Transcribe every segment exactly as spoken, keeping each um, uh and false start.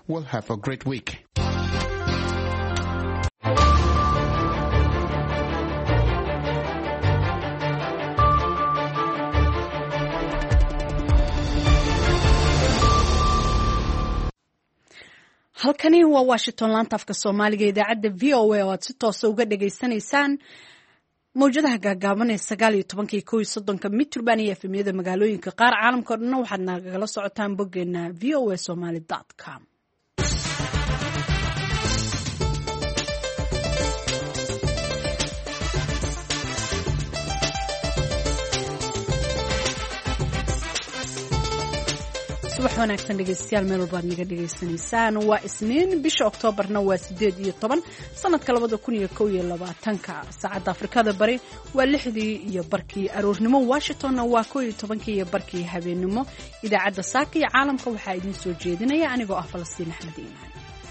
Well, have a great week. halkani waa Washington laanta afka Soomaaliga idaacadda V O A oo aad si toos ah uga dhageysanaysaan mowjadaha gaagaaban ee sagaal iyo toban iyo kow iyo soddon mitirban iyo efemyada magaalooyinka qaar caalamka oo dhan waxaad nagala socotaan boggeena v o a somali dot com. subax wanaagsan dhegeystayaal meel walbaad naga dhegeysanaysaan waa isniin bisha oktoobarna waa sideed iyo toban sanadka labada kun iyo kow iyo labaatanka saacadda afrikada bari waa lixdii iyo barkii aroornimo washingtonna waa kow iyo tobankii iyo barkii habeenimo idaacadda saaka iyo caalamka waxaa idiin soo jeedinaya anigoo ah Falastiin Axmed Iimaan.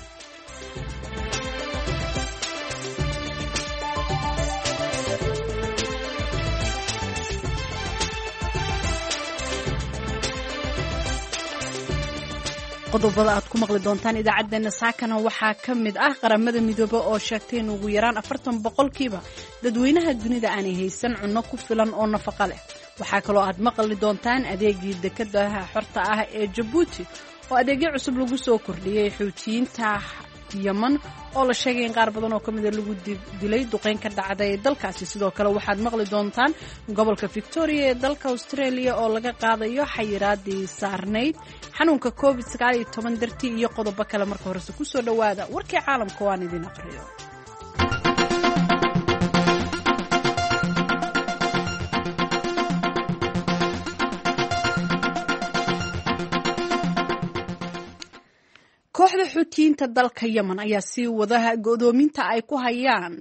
qodobada aad ku maqli doontaan idaacadeena saakana waxaa ka mid ah qaramada midoobe oo sheegtay in ugu yaraan afartan boqolkiiba dadweynaha dunida aanay haysan cunno ku filan oo nafaqo leh. waxaa kaloo aad maqli doontaan adeegii dekedaha xorta ah ee Djibouti oo adeegyo cusub lagu soo kordhiyay xuutiyiinta Yemen oo la sheegay in qaar badan oo kamid ah lagu dilay duqeyn ka dhacday dalkaasi. sidoo kale waxaad maqli doontaan gobolka Victoria ee dalka Australia oo laga qaadayo xayiraadii saarnayd xanuunka covid sagaal iyo toban dartii iyo qodobo kale. marka horese ku soo dhawaada warkii caalamka waan idin aqriyo. kooxda xuutiyiinta dalka Yemen ayaa sii wadaha go'doominta ay ku hayaan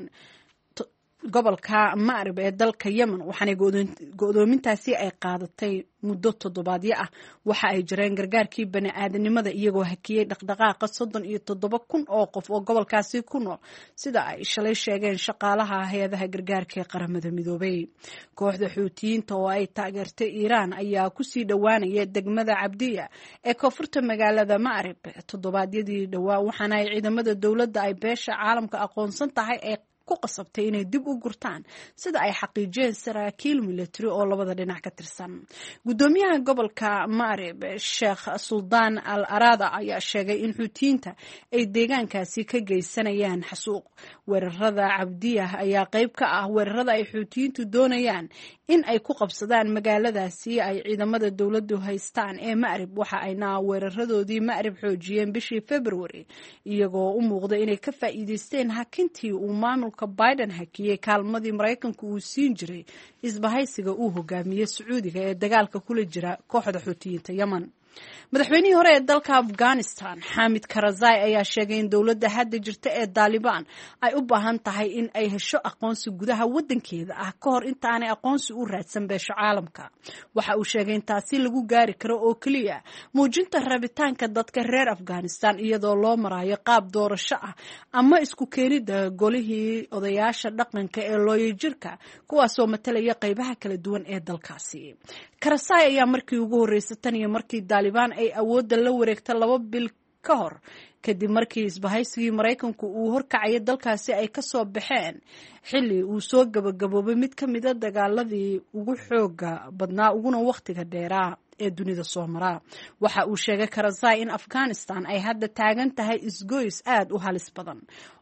gobolka Ma'rib ee dalka Yemen waxaana go'doomintaasi ay qaadatay muddo toddobaadyo ah. waxa ay jireen gargaarkii bani'aadanimada iyagoo hakiyay dhaqdhaqaaqa soddon iyo toddoba kun oo qof oo gobolkaasi ku nool sida ay shalay sheegeen shaqaalaha hay'adaha gargaarka ee qaramada midoobay. kooxda xuutiyiinta oo ay taageertay Iiraan ayaa ku sii dhawaanaya degmada Cabdiya ee koonfurta magaalada Ma'rib toddobaadyadii dhawaa waxaana ay ciidamada dawladda ay beesha caalamka aqoonsan tahay ee ku qasabtay inay dib u gurtaan sida ay xaqiijiyeen saraakiil military oo labada dhinac ka tirsan. gudoomiyaha gobolka Ma'rib Sheikh Suldaan Al Arada ayaa sheegay in xuutiyiinta ay deegaankaasi ka geysanayaan xasuuq. weerarada Cabdiyah ayaa qayb ka ah weerarada ay xuutiyiintu doonayaan in ay ku qabsadaan magaaladaasi ay ciidamada dawladdu haystaan ee Ma'rib. waxa ayna weeraradoodii Ma'rib xoojiyeen bishii February iyagoo u muuqda inay ka faa'iideysteen hakintii uu maamulka Biden hakiyay kaalmadii Mareykanku uu siin jiray isbahaysiga uu hogaamiyay Sacuudiga ee dagaalka kula jira kooxda xuutiyiinta Yemen. madaxweynihii hore ee dalka Afghanistan Hamid Karzai ayaa sheegay in dawladda hadda jirta ee Taliban ay u baahan tahay in ay hesho aqoonsi gudaha wadankeeda ah ka hor inta aanay aqoonsi u raadsan beesha caalamka. waxa uu sheegay in taasi lagu gaari karo oo kaliya muujinta rabitaanka dadka reer Afghanistan iyadoo loo marayo qaab doorasho ah ama isku keenida golihii odayaasha dhaqanka ee looyajirka kuwaasoo matalaya qaybaha kala duwan ee dalkaasi. Karzai ayaa markii ugu horeysay tan iyo markii Taliban ay awoodda la wareegtay laba bil ka hor kadib markii isbahaysigii Mareykanku uu horkacay dalkaasi ay ka soo baxeen xilli uu soo gabagaboobay mid ka mid ah dagaaladii ugu xooga badnaa uguna waqtiga dheeraa ee dunida soo maraa. waxa uu sheegay Karzai in Afghanistan ay hadda taagan tahay isgoys aad u halis badan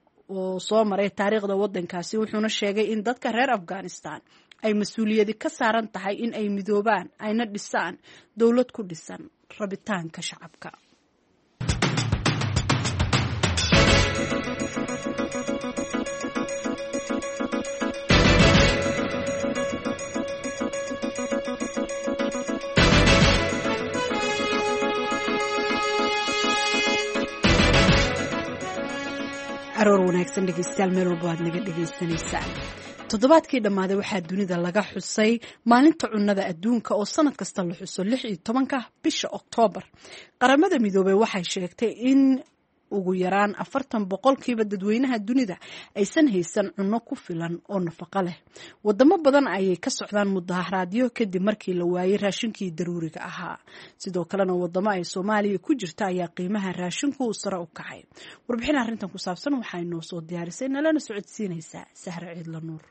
oo soo maray taariikhda wadankaasi wuxuuna sheegay in dadka reer Afghanistan ay mas'uuliyadi ka saaran tahay in ay midoobaan ayna dhisaan dawlad ku dhisan rabitaanka shacabka. aroor wanaagsan dhegeystayaal meel walba aad naga dhegeysanaysaan. toddobaadkii dhammaaday waxaa dunida laga xusay maalinta cunnada adduunka oo sanad kasta la xuso lix iyo tobanka bisha Oktoobar. qaramada midoobay waxay sheegtay in ugu yaraan afartan boqolkiiba dadweynaha dunida aysan haysan cunno ku filan oo nafaqo leh. wadamo badan ayay ka socdaan mudaharaadyo kadib markii la waayay raashinkii daruuriga ahaa. sidoo kalena wadamo ay Soomaaliya ku jirta ayaa qiimaha raashinku uu sare u kacay. warbixin arrintan ku saabsan waxay noo soo diyaarisay nalana socodsiinaysaa Sahra Ciidla Nuur.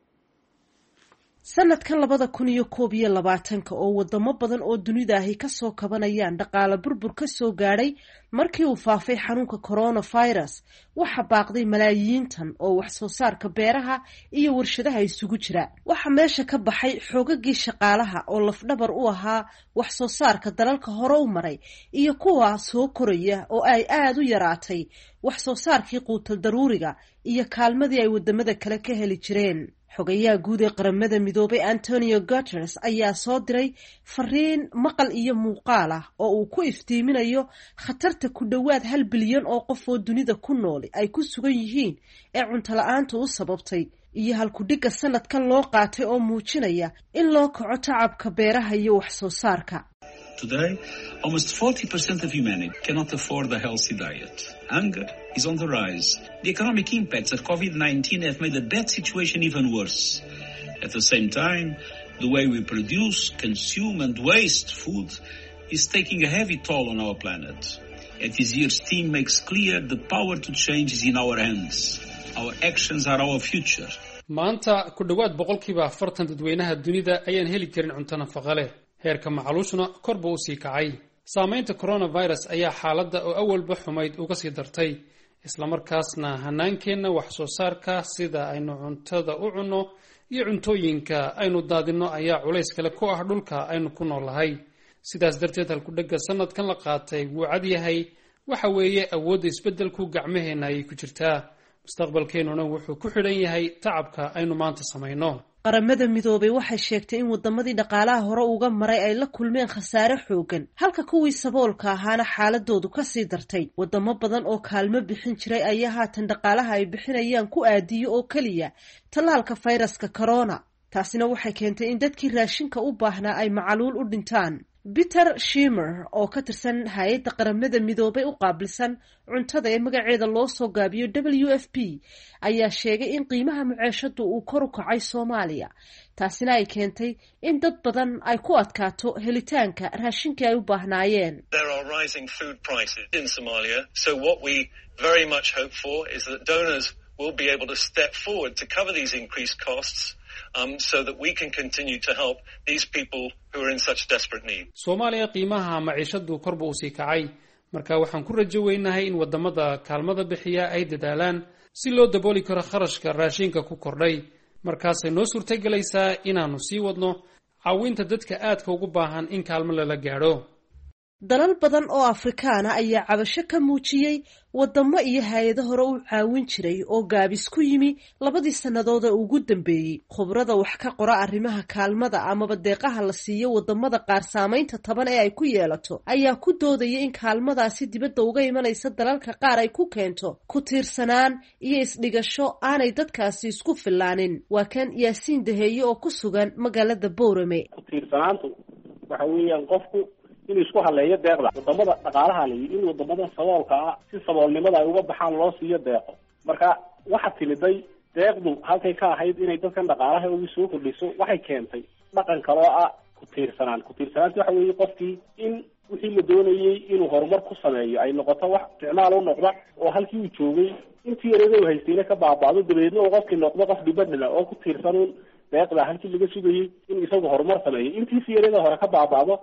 sanadkan labada kun iyo koob iyo labaatanka oo wadamo badan oo dunida ahi kasoo kabanayaan dhaqaale burbur ka soo gaadhay markii uu faafay xanuunka coronavirus, waxa baaqday malaayiintan oo wax soo saarka beeraha iyo warshadaha isugu jira. waxa meesha ka baxay xoogagii shaqaalaha oo lafdhabar u ahaa wax soo saarka dalalka hore u maray iyo kuwa soo koraya oo ay aad u yaraatay wax soo saarkii quutal daruuriga iyo kaalmadii ay wadamada kale ka heli jireen. xogayaha guud ee qaramada midoobay Antonio Guterres ayaa soo diray fariin maqal iyo muuqaal ah oo uu ku iftiiminayo khatarta ku dhowaad hal bilyan oo qof oo dunida ku nool ay ku sugan yihiin ee cunto la'aanta u sababtay iyo halkudhigga sanadkan loo qaatay oo muujinaya in loo kaco tacabka beeraha iyo wax soo saarka. Today, almost forty percent of humanity cannot afford a healthy diet. Hunger is on the rise. The economic impacts of COVID nineteen have made a bad situation even worse. At the same time, the way we produce, consume and waste food is taking a heavy toll on our planet. At this year's theme makes clear the power to change is in our hands. Our actions are our future. maanta ku dhawaad boqolkiiba afartan dadweynaha dunida ayaan heli karin cunto nafaqo leh. heerka macaluushuna kor buu u sii kacay. saamaynta coronavirus ayaa xaaladda oo awalba xumayd uga sii dartay, isla markaasna hanaankeenna wax soo saarka sida aynu cuntada u cunno iyo cuntooyinka aynu daadinno ayaa culays kale ku ah dhulka aynu ku noolahay. sidaas darteed halkudhegga sanadkan la qaatay wuu cad yahay, waxa weeye awoodda isbeddelku gacmaheenna ayay ku jirtaa. mustaqbalkeennuna wuxuu ku xidhan yahay tacabka aynu maanta samayno. qaramada midoobay waxay sheegtay in wadamadii dhaqaalaha hore uga maray ay la kulmeen khasaare xoogan, halka kuwii saboolka ahaana xaaladoodu kasii dartay. wadamo badan oo kaalmo bixin jiray ayaa haatan dhaqaalaha ay bixinayaan ku aadiyo oo keliya tallaalka fayraska corona. taasina waxay keentay in dadkii raashinka u baahnaa ay macaluul u dhintaan. Peter Schimmer oo ka tirsan hay'adda qaramada midoobay u qaabilsan cuntada ee magaceeda loo soo gaabiyo W F P ayaa sheegay in qiimaha muceeshadu uu kor u kacay Soomaaliya. taasina ay keentay in dad badan ay ku adkaato helitaanka raashinkii ay u baahnaayeen. There are rising food prices in Somalia, so what we very much hope for is that donors will be able to step forward to cover these increased costs. Um, so that we can continue to help these people who are in such desperate need. Soomaaliya qiimaha maciishadu kor buu u sii kacay, marka waxaan ku rajo weynahay in wadamada kaalmada bixiya ay dadaalaan si loo dabooli karo kharashka raashinka ku kordhay. markaasay noo suurtagelaysaa inaanu sii wadno caawinta dadka aadka ugu baahan in kaalmo lala gaadho. dalal badan oo Afrikaana ayaa cabasho ka muujiyay wadamo iyo hay'ado hore u caawin jiray oo gaabis ku yimi labadii sanadood ee ugu dambeeyay. khubrada wax ka qora arrimaha kaalmada ama deeqaha la siiyo wadamada qaar saamaynta taban ee ay ku yeelato ayaa ku doodaya in kaalmadaasi dibadda uga imanaysa dalalka qaar ay ku keento ku tiirsanaan iyo isdhigasho aanay dadkaasi isku filaanin. waa kan Yaasiin Daheeye oo ku sugan magaalada Boorame. ku tiirsanaantu waxa weeyaan qofku in isku haleeyo deeqda wadamada dhaqaalaha leeyahay in wadamada saboolka ah si saboolnimada ay uga baxaan loo siiyo deeqo. marka waxa tiliday deeqdu halkay ka ahayd inay dadkan dhaqaalaha ugu soo kordhiso, waxay keentay dhaqan kale oo ah ku tiirsanaan. ku tiirsanaanta waxa weeye qofkii in wixii la doonayay inuu horumar ku sameeyo ay noqoto wax isticmaal u noqda oo halkii uu joogay intii yareeda uu haystayna ka baabaado, dabeedna uu qofkii noqdo qof dhibadhila oo ku tiirsan deeqda halkii laga sugayay in isagu horumar sameeyo, intiisi yareeda hore ka baabaado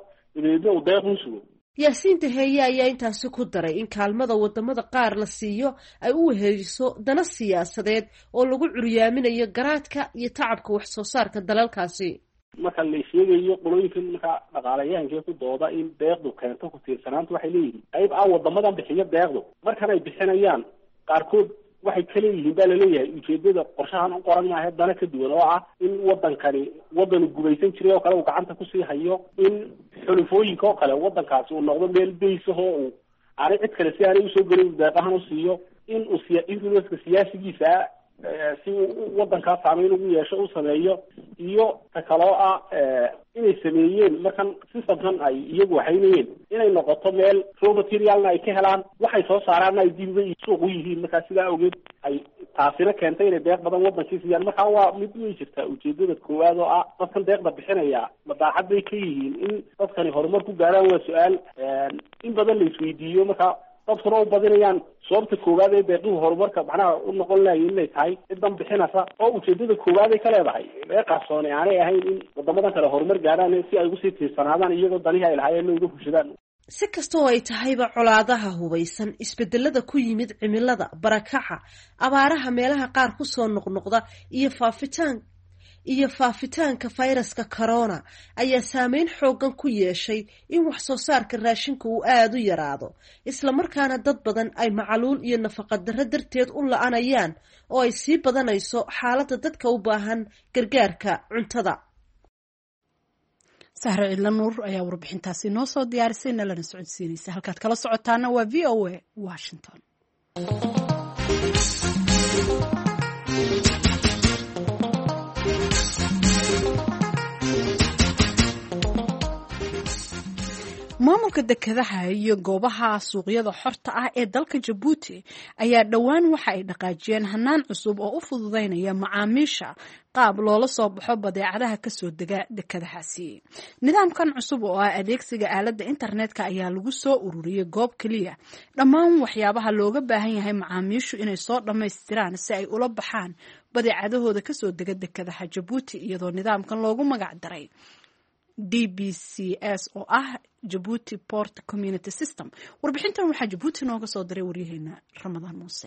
Yaasiin Daheeye ayaa intaasi ku daray in kaalmada wadamada qaar la siiyo ay u weheliso dana siyaasadeed oo lagu curyaaminayo garaadka iyo tacabka wax soo saarka dalalkaasi. marka la sheegayo qolooyinkan marka dhaqaalayahanka ku dooda in deeqdu keento ku tiirsanaanta waxay leeyihiin qayb ah wadamadan bixiya deeqdu markan ay bixinayaan qaarkood waxay kala yihiin baa laleeyahay ujeedada qorshahan u qoran maaha dana ka duwan oo ah in wadankani wadan gubaysan jiray oo kale uu gacanta kusii hayo, in xulufooyinka oo kale wadankaasi uu noqdo meel baysaho uu aanay cid kale si aanay usoo gelin deeqahan u siiyo, in uu influenska siyaasigiisa si wadankaa saameyn ugu yeesho u sameeyo, iyo ta kaloo ah inay sameeyeen markan systemkan ay iyagu waxaynayeen inay noqoto meel raw materialna ay ka helaan, waxay soo saaraanna ay dib uga suuq u yihiin. markaa sidaa awgeed ay taasina keentay inay deeq badan wadankii siiyaan. markaa waa mid way jirtaa ujeedada koowaad oo ah dadkan deeqda bixinaya madaaxad bay ka yihiin in dadkani horumar ku gaaraan. waa su-aal in badan la isweydiiyo. markaa dadkuna u badinayaan sababta koowaad ee deeqihu horumarka macnaha u noqon lahayn inay tahay cidan bixinaysa oo ujeedada koowaad ay ka leedahay ee qarsoon aanay ahayn in wadamadan kale horumar gaaraan si ay ugu sii tiirsanaadaan iyagoo danihii ay lahaayeen uga fushadaan. si kastoo ay tahayba colaadaha hubaysan, isbedelada ku yimid cimilada, barakaca, abaaraha meelaha qaar ku soo noqnoqda iyo faafitaan iyo faafitaanka fayraska corona ayaa saameyn xoogan ku yeeshay in wax soo saarka raashinka uu aada u yaraado, isla markaana dad badan ay macaluul iyo nafaqa darro darteed u la-anayaan oo ay sii badanayso xaaladda dadka u baahan gargaarka cuntada. sahre cidla nuur ayaa warbixintaasi noo soo diyaarisay nalana socodsiinaysa. halkaad kala socotaana waa v o a Washington. maamulka dekedaha iyo goobaha suuqyada xorta ah ee dalka Jabuuti ayaa dhowaan waxa ay dhaqaajiyeen hanaan cusub oo u fududeynaya macaamiisha qaab loola soo baxo badeecadaha ka soo dega dekedahaasi. nidaamkan cusub oo ah adeegsiga aaladda internetka ayaa lagu soo ururiyay goob kaliya dhammaan waxyaabaha looga baahan yahay macaamiishu inay soo dhammaystiraan si ay ula baxaan badeecadahooda ka soo dega dekedaha Jabuuti, iyadoo nidaamkan loogu magac daray D B C S oo ah Djibouti Port Community System. warbixintan waxaa Djibouti nooga soo diray waryaheena Ramadaan Muuse.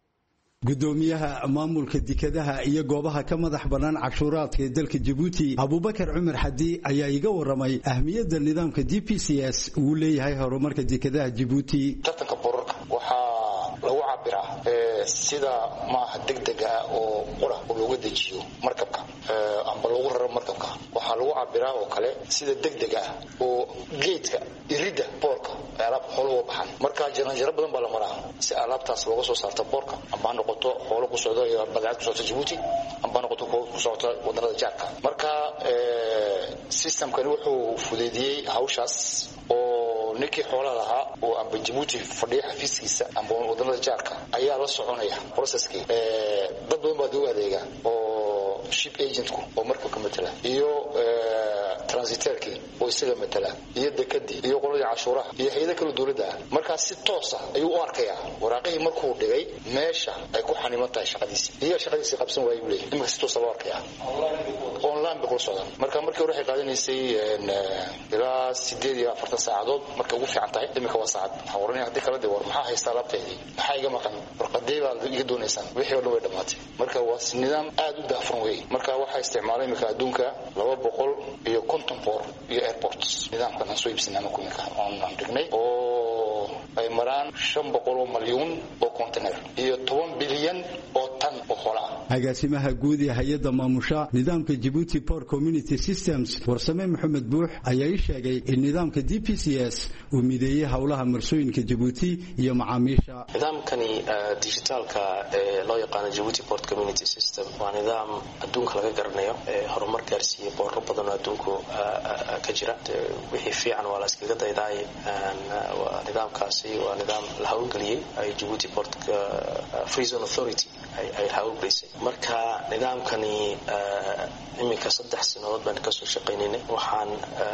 gudoomiyaha maamulka dekedaha iyo goobaha ka madax banaan cashuuraadka ee dalka Djibouti Abubakar Cumar Xadi ayaa iga waramay ahmiyadda nidaamka D B C S uu leeyahay horumarka dekedaha Djibouti. tartanka borarka waxaa lagu cabiraa sida maaha degdeg ah oo qura looga dejiyo markabka amba lagu raro markabka. waxaa lagu cabiraa oo kale sida degdeg ah oo geedka irida boorka alaab xoolo baxan. marka jaranjaro badan baa la maraa si alaabtaas looga soo saarto boorka, amba noqoto xoolo ku socdo iyo badeecad ku socdo Djibouti, amba noqoto ku socdo wadamada jaarka. marka systemkani wuxuu fududeeyay hawshaas oo ninkii xoolaha lahaa oo amba Djibouti fadhiya xafiiskiisa amba wadamada jaarka ayaa la soconaya processkii. dad badan baa doo adeega oo ship agentku oo markabka matala iyo transiterkii oo isaga matala iyo dekadii iyo qoladii cashuuraha iyo hay'adaha kala dawladda. markaa si toos ah ayuu u arkayaa waraaqihii markuu dhigay meesha ay ku xaniman tahay shaqadiisii iyo shaqadiisii qabsan waayay uu leeyahay. iminka si toos loo arkayaa online bay kula socdaan. marka markii hore waxay qaadanaysay ilaa sideed iyo afartan saacadood marka ugu fiican tahay. iminka waa saacad. waxaan oranaya haddii kala de war maxaa haystaa laabteedii, maxaa iga maqan, warqadee baa iga doonaysaan, wixii oo dhan way dhammaatay. marka waa nidaam aad u daahfuran wey. marka waxaa isticmaalay iminka adduunka laba boqol iyo konton boor iyo airports. nidaamkan aan soo iibsanay ama kuminka aan dhignay oo ay maraan shan boqol oo malyuun oo container iyo toban bilyan oo tan oo xoolo ah. agaasimaha guud ee hay'adda maamusha nidaamka Djibouti Port Community Systems Warsame Maxamed Buux ayaa ii sheegay in nidaamka D B C S uu mideeyay hawlaha marsooyinka Djibouti iyo macaamiisha. nidaamkani digitalka ee loo yaqaan Djibouti Port Community System waa nidaam adduunka laga garanayo ee horumar gaarsiiyay boorro badan oo adduunku ka jira. wixii fiican waa la iskaga dayday. nidaamkaasi waa nidaam la hawlgeliyay ay Djibouti Port Free Zone Authority ay hawlgelisay. marka nidaamkani iminka saddex sanadood baan ka soo shaqaynay. waxaan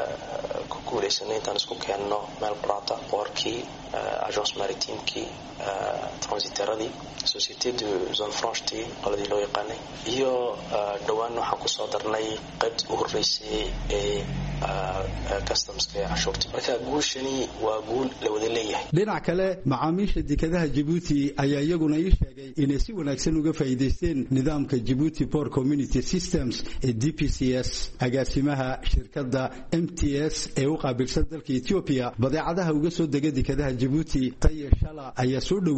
ku guuleysanay intaan isku keenno meel quraata boorkii, agence maritime-kii, transiteradii, société de zone franche qoladii loo yaqaanay, iyo dhowaan waxaan ku soo darnay qaybtii u horreysay ee customska ee cashuurta. marka guushani waa guul la wada leeyahay. dhinac kale macaamiisha dekedaha Djibouti ayaa iyaguna ii sheegay inay si wanaagsan uga faa'iideysteen nidaamka Djibouti Port Community Systems ee D B C S. agaasimaha shirkadda M T S ee u qaabilsan dalka Ethiopia badeecadaha uga soo dega dekedaha Djibouti Taye Shala ayaa soo dhaweeyay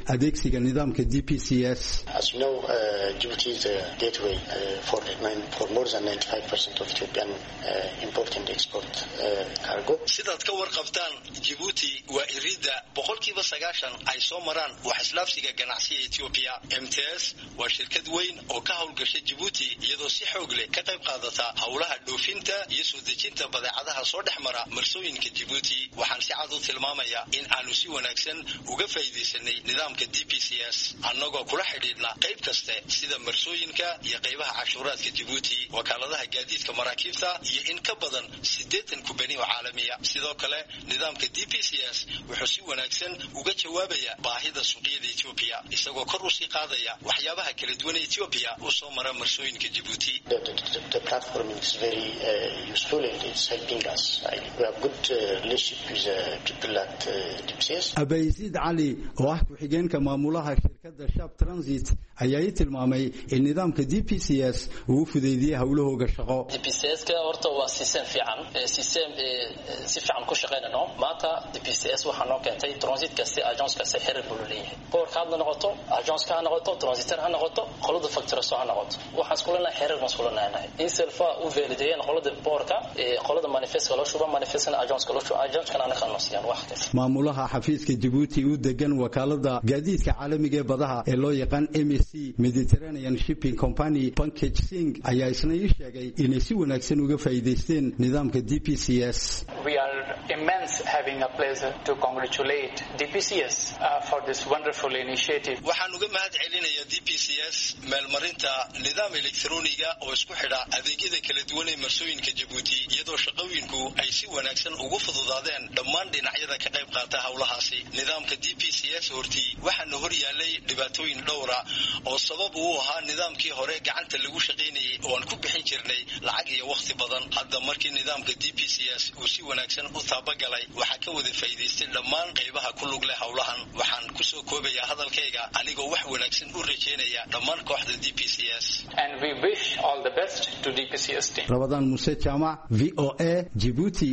adeegsiga nidaamka D P C S. As you know, uh, Djibouti is a gateway uh, for, nine, for more than ninety-five percent of Ethiopian uh, import and export uh, cargo. sidaad ka warqabtaan Djibouti waa irida boqolkiiba sagaashan ay soo maraan wax islaafsiga ganacsiga Ethiopia. M T S waa shirkad weyn oo ka howlgasha Djibouti iyadoo si xoog leh ka qayb qaadata hawlaha dhoofinta iyo soo dejinta badeecadaha soo dhexmara marsooyinka Djibouti. waxaan si cad u tilmaamayaa in aanu si wanaagsan uga faa'iideysanay nidaamka D P C S annagoo kula xidhiidhna qayb kaste sida marsooyinka iyo qaybaha cashuuraadka Djibouti, wakaaladaha gaadiidka maraakiibta iyo in ka badan siddeetan kubani oo caalamiya. sidoo kale nidaamka D P C S wuxuu si wanaagsan uga jawaabaya baahida suuqyada Ethiopia isagoo kor u sii qaadaya waxyaabaha kala duwan ee Ethiopia u soo mara marsooyinka Djibouti. The, the, the platform is very uh, useful and it's helping us. I, we have good uh, relationship with uh, people at uh, D P C S. Abaysid Ali oo ah ku-xigeenka maamulaha shirkadda Shab Transit ayaa i tilmaamay in nidaamka D P C S uu fududeeyay hawlahooga shaqo. D P C S ka horta waa system fiican, system si fiican ku shaqeynayno. maanta D P C S waxa noo keentay transit ka si agence ka si xiriir buu leeyahay. boor ka noqoto, agence ka noqoto, transitor ha noqoto, qolada facturation ha noqoto. waxaan isku leenahay xiriir mas'uulinahay. in selfa u valideeyeen qolada boorka, qolada manifest loo shuba manifest agence ka loo shuba agence kana ka noqsiyaan wax kasta. maamulaha xafiiska Djibouti u degan wakaalada gaadiidka caalamiga ee badaha ee loo yaqaan M S C Mediterranean Shipping Company Pankaj Singh ayaa isna ii sheegay inay si wanaagsan uga faa'iideysteen nidaamka D P C S. We are immense having a pleasure to congratulate D P C S uh, for this wonderful initiative. waxaan uga mahad celinayaa D P C S meelmarinta nidaam elektarooniga oo isku xidha adeegyada kala duwan ee marsooyinka Djibouti iyadoo shaqooyinku ay si wanaagsan ugu fududaadeen dhammaan dhinacyada ka qayb qaata hawlahaasi. nidaamka D P C S hortii waxaana hor yaalay dhibaatooyin dhowra oo sabab u ahaa nidaamkii hore gacanta lagu shaqeynayay oo aan ku bixin jirnay lacag iyo waqti badan. hadda markii nidaamka D P C S uu si wanaagsan u taabagalay waxaa ka wada faa'iideystay dhammaan qaybaha ku lug leh hawlahan. waxaan ku soo koobayaa hadalkayga anigoo wax wanaagsan u rajeynaya dhammaan kooxda D P C S. And we wish all the best to D P C S team. Ramadan Musa Jama, V O A, Djibouti.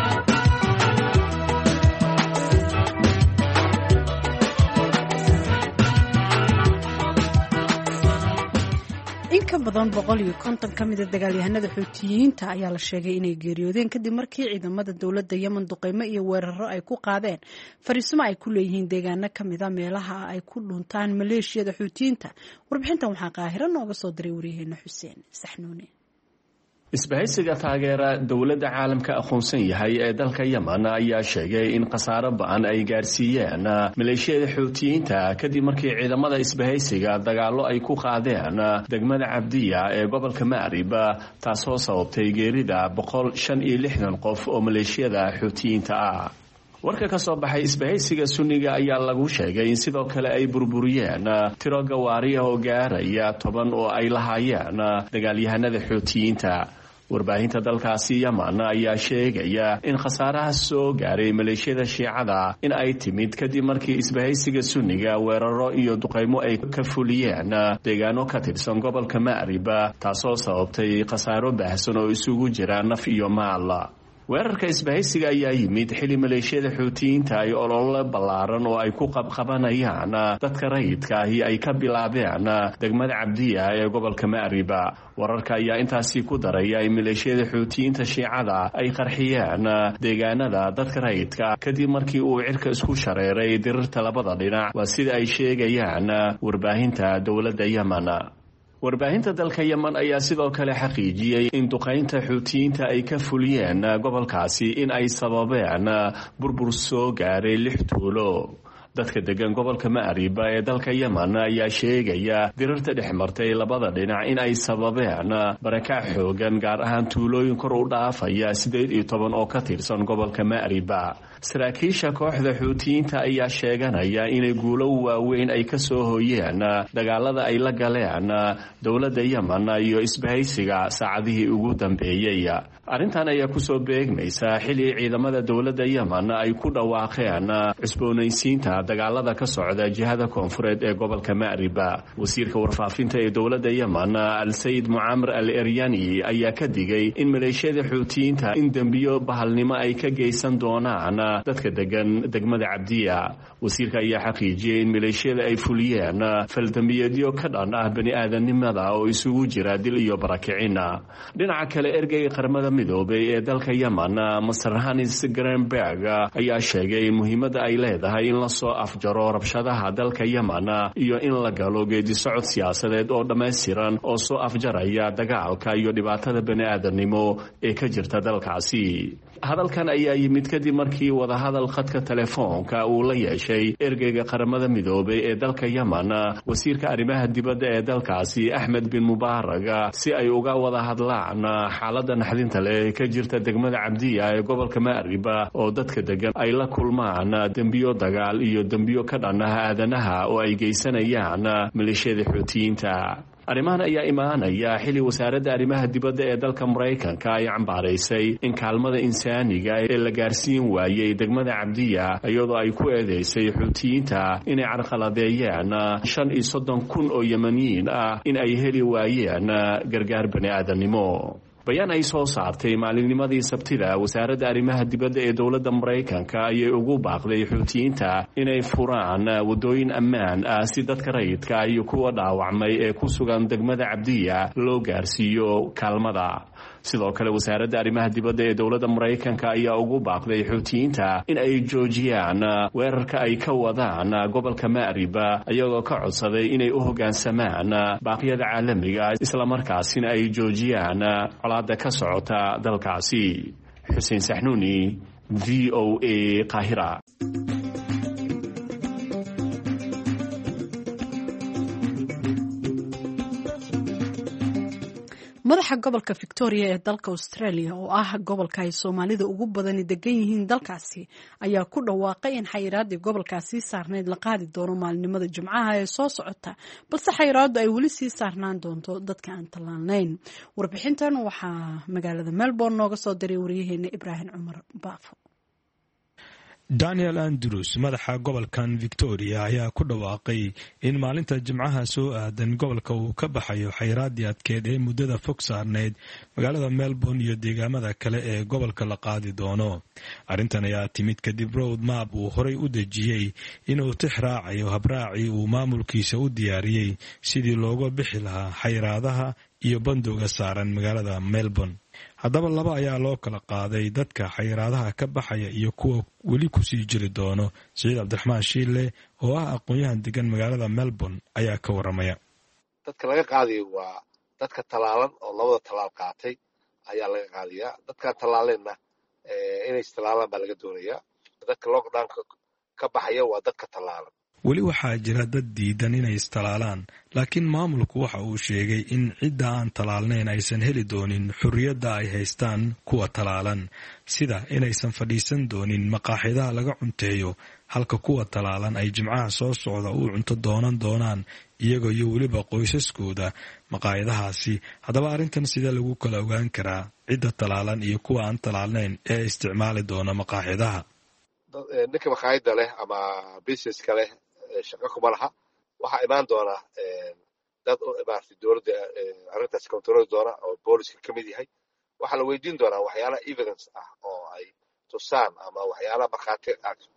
in ka badan boqol iyo konton ka mid a dagaalyahanada xuutiyiinta ayaa la sheegay inay geeriyoodeen kadib markii ciidamada dowladda Yemen duqeymo iyo weeraro ay ku qaadeen fariisimo ay ku leeyihiin deegaano ka mid a meelaha ay ku dhuntaan maleeshiyada xuutiyiinta. warbixintan waxaa Qaahiro nooga soo diray wariyaheena Xuseen Saxnuuni. isbahaysiga taageera dowladda caalamka aqoonsan yahay ee dalka Yemen ayaa sheegay in khasaaro ba'an ay gaarsiiyeen maleeshiyada xuutiyiinta kadib markii ciidamada isbahaysiga dagaallo ay ku qaadeen degmada Cabdiya ee gobolka Ma'rib taasoo sababtay geerida boqol shan iyo lixdan qof oo maleeshiyada xuutiyiinta ah. warka ka soo baxay isbahaysiga sunniga ayaa lagu sheegay in sidoo kale ay burburiyeen tiro gawaari oo gaaraya toban oo ay lahaayeen dagaalyahanada xuutiyiinta. warbaahinta dalkaasi Yemen ayaa sheegaya in khasaaraha soo gaaray maleeshiyada Shiicada in ay timid kadib markii isbahaysiga sunniga weeraro iyo duqeymo ay ka fuliyeen deegaano ka tirsan gobolka Ma'rib taasoo sababtay khasaaro baahsan oo isugu jira naf iyo maal. weerarka isbahaysiga ayaa yimid xili maleeshiyada xuutiyiinta ay olole ballaaran oo ay ku qabqabanayaan dadka rayidka ahi ay ka bilaabeen degmada Cabdiya ee gobolka Ma'rib. wararka ayaa intaasi ku daraya in maleeshiyada xuutiyiinta Shiicada ay qarxiyeen deegaanada dadka rayidka kadib markii uu cirka isku shareeray dirirta labada dhinac, waa sida ay sheegayaan warbaahinta dowladda Yemen. warbaahinta dalka Yemen ayaa sidoo kale xaqiijiyay in duqeynta xuutiyiinta ay ka fuliyeen gobolkaasi in ay sababeen burbur soo gaaray lix tuulo. dadka degan gobolka Ma'rib ee dalka Yemen ayaa sheegaya dirirta dhexmartay labada dhinac in ay sababeen barakac xoogan gaar ahaan tuulooyin kor u dhaafaya siddeed iyo toban oo ka tirsan gobolka Ma'rib. saraakiisha kooxda xuutiyiinta ayaa sheeganaya inay guulo waaweyn ay ka soo hooyeen dagaalada ay la galeen dowladda Yemen iyo isbahaysiga saacadihii ugu dambeeyay. arrintan ayaa ku soo beegmaysa xili ciidamada dowladda Yemen ay ku dhawaaqeen cusboonaysiinta dagaalada ka socda jihada koonfureed ee gobolka Ma'rib. wasiirka warfaafinta ee dowladda Yemen Al-Sayid Mu'amar Al-Eryani ayaa ka digay in maleeshiyada xuutiyiinta in dambiyo bahalnimo ay ka geysan doonaan dadka degan degmada cabdiya wasiirka ayaa xaqiijiyey in maleeshiyada ay fuliyeen faldambiyeedyo ka dhan ah bani-aadanimada oo isugu jira dil iyo barakicin dhinaca kale ergeyga qaramada midoobay ee dalka yemen master hanis grenberg ayaa sheegay muhiimadda ay leedahay in lasoo afjaro rabshadaha dalka yemen iyo in la galo geedi socod siyaasadeed oo dhammaystiran oo soo afjaraya dagaalka iyo dhibaatada bani-aadanimo ee ka jirta dalkaasi hadalkan ayaa yimid kadib markii wadahadal khadka telefoonka uu la yeeshay ergeyga qaramada midoobay ee dalka yemen wasiirka arrimaha dibadda ee dalkaasi axmed bin mubaarag si ay uga wada hadlaan xaaladda naxdinta leh ka jirta degmada cabdiya ee gobolka Ma'rib oo dadka degan ay la kulmaan dembiyo dagaal iyo dembiyo ka dhan ah aadanaha oo ay geysanayaan maleeshiyada xuutiyiinta arrimahan ayaa imaanaya xili wasaaradda arrimaha dibadda ee dalka Mareykanka ay cambaaraysay in kaalmada insaaniga ee la gaarsiin waayay degmada cabdiya iyadoo ay ku eedeysay xuutiyiinta inay carqaladeeyeen shan iyo soddon kun oo yemeniyiin ah in ay heli waayeen gargaar bani-aadanimo bayaan ay soo saartay maalinnimadii sabtida wasaaradda arrimaha dibadda ee dowladda Mareykanka ayay ugu baaqday xuutiyiinta inay furaan wadooyin ammaan ah si dadka rayidka iyo kuwa dhaawacmay ee ku sugan degmada cabdiya loo gaarsiiyo kaalmada sidoo kale wasaaradda arrimaha dibadda ee dowladda Mareykanka ayaa ugu baaqday xuutiyiinta in ay joojiyaan weerarka ay ka wadaan gobolka Ma'rib iyagoo ka codsaday inay u hoggaansamaan baaqyada caalamiga isla markaasina ay joojiyaan colaadda ka socota dalkaasi xuseen saxnuuni v o a Qaahira madaxa gobolka Victoria ee dalka Australia oo ah gobolka ay Soomaalida ugu badan degan yihiin dalkaasi ayaa ku dhawaaqay in xayiraadii gobolkaasi saarneed la qaadi doono maalinimada Jimcaha ee soo socota balse xayiraadu ay weli sii saarnaan doonto dadka aan talaalnayn warbixintan waxaa magaalada Melbourne nooga soo diray wariyaheena Ibrahim Cumar Baafo Daniel Andrews madaxa gobolkan Victoria ayaa ku dhawaaqay in maalinta Jimcaha soo aadan gobolka uu ka baxayo xayiraadii adkeed ee muddada fog saarneyd magaalada Melbourne iyo deegaamada kale ee gobolka la qaadi doono arrintan ayaa timid kadib road map uu horay u dejiyay inuu tixraacayo habraacii uu maamulkiisa u diyaariyay sidii looga bixi lahaa xayiraadaha iyo bandowga saaran magaalada Melbourne haddaba laba ayaa loo kala qaaday dadka xayiraadaha ka baxaya iyo kuwa weli ku sii jiri doono Saciid Cabdiraxmaan Shiile oo ah aqoon-yahan degan magaalada Melbourne ayaa ka waramaya dadka laga qaadayo waa dadka talaalan oo labada talaal qaatay ayaa laga qaadayaa dadka talaaleenna inay istalaalaan baa laga doonayaa dadka lockdownka ka baxaya waa dadka talaalan weli waxaa jira dad diidan inay istalaalaan laakiin maamulku waxa uu sheegay in cidda aan talaalnayn aysan heli doonin xurriyadda ay haystaan kuwa talaalan sida inaysan fadhiisan doonin maqaaxidaha laga cunteeyo halka kuwa talaalan ay Jimcaha soo socda u cunto doonan doonaan iyagoo iyo weliba qoysaskooda maqaaxidahaasi haddaba arrintan sida lagu kala ogaan karaa cidda talaalan iyo kuwa aan talaalnayn ee isticmaali doona maqaaxidaha ninka maqaayada leh ama businesska leh shaqo kuma laha waxaa imaan doona dad maaragtay dowladda arrintaas control doona oo booliska ka mid yahay waxaa la weydiin doonaa waxyaala evidence ah oo ay tusaan ama waxyaala markhaati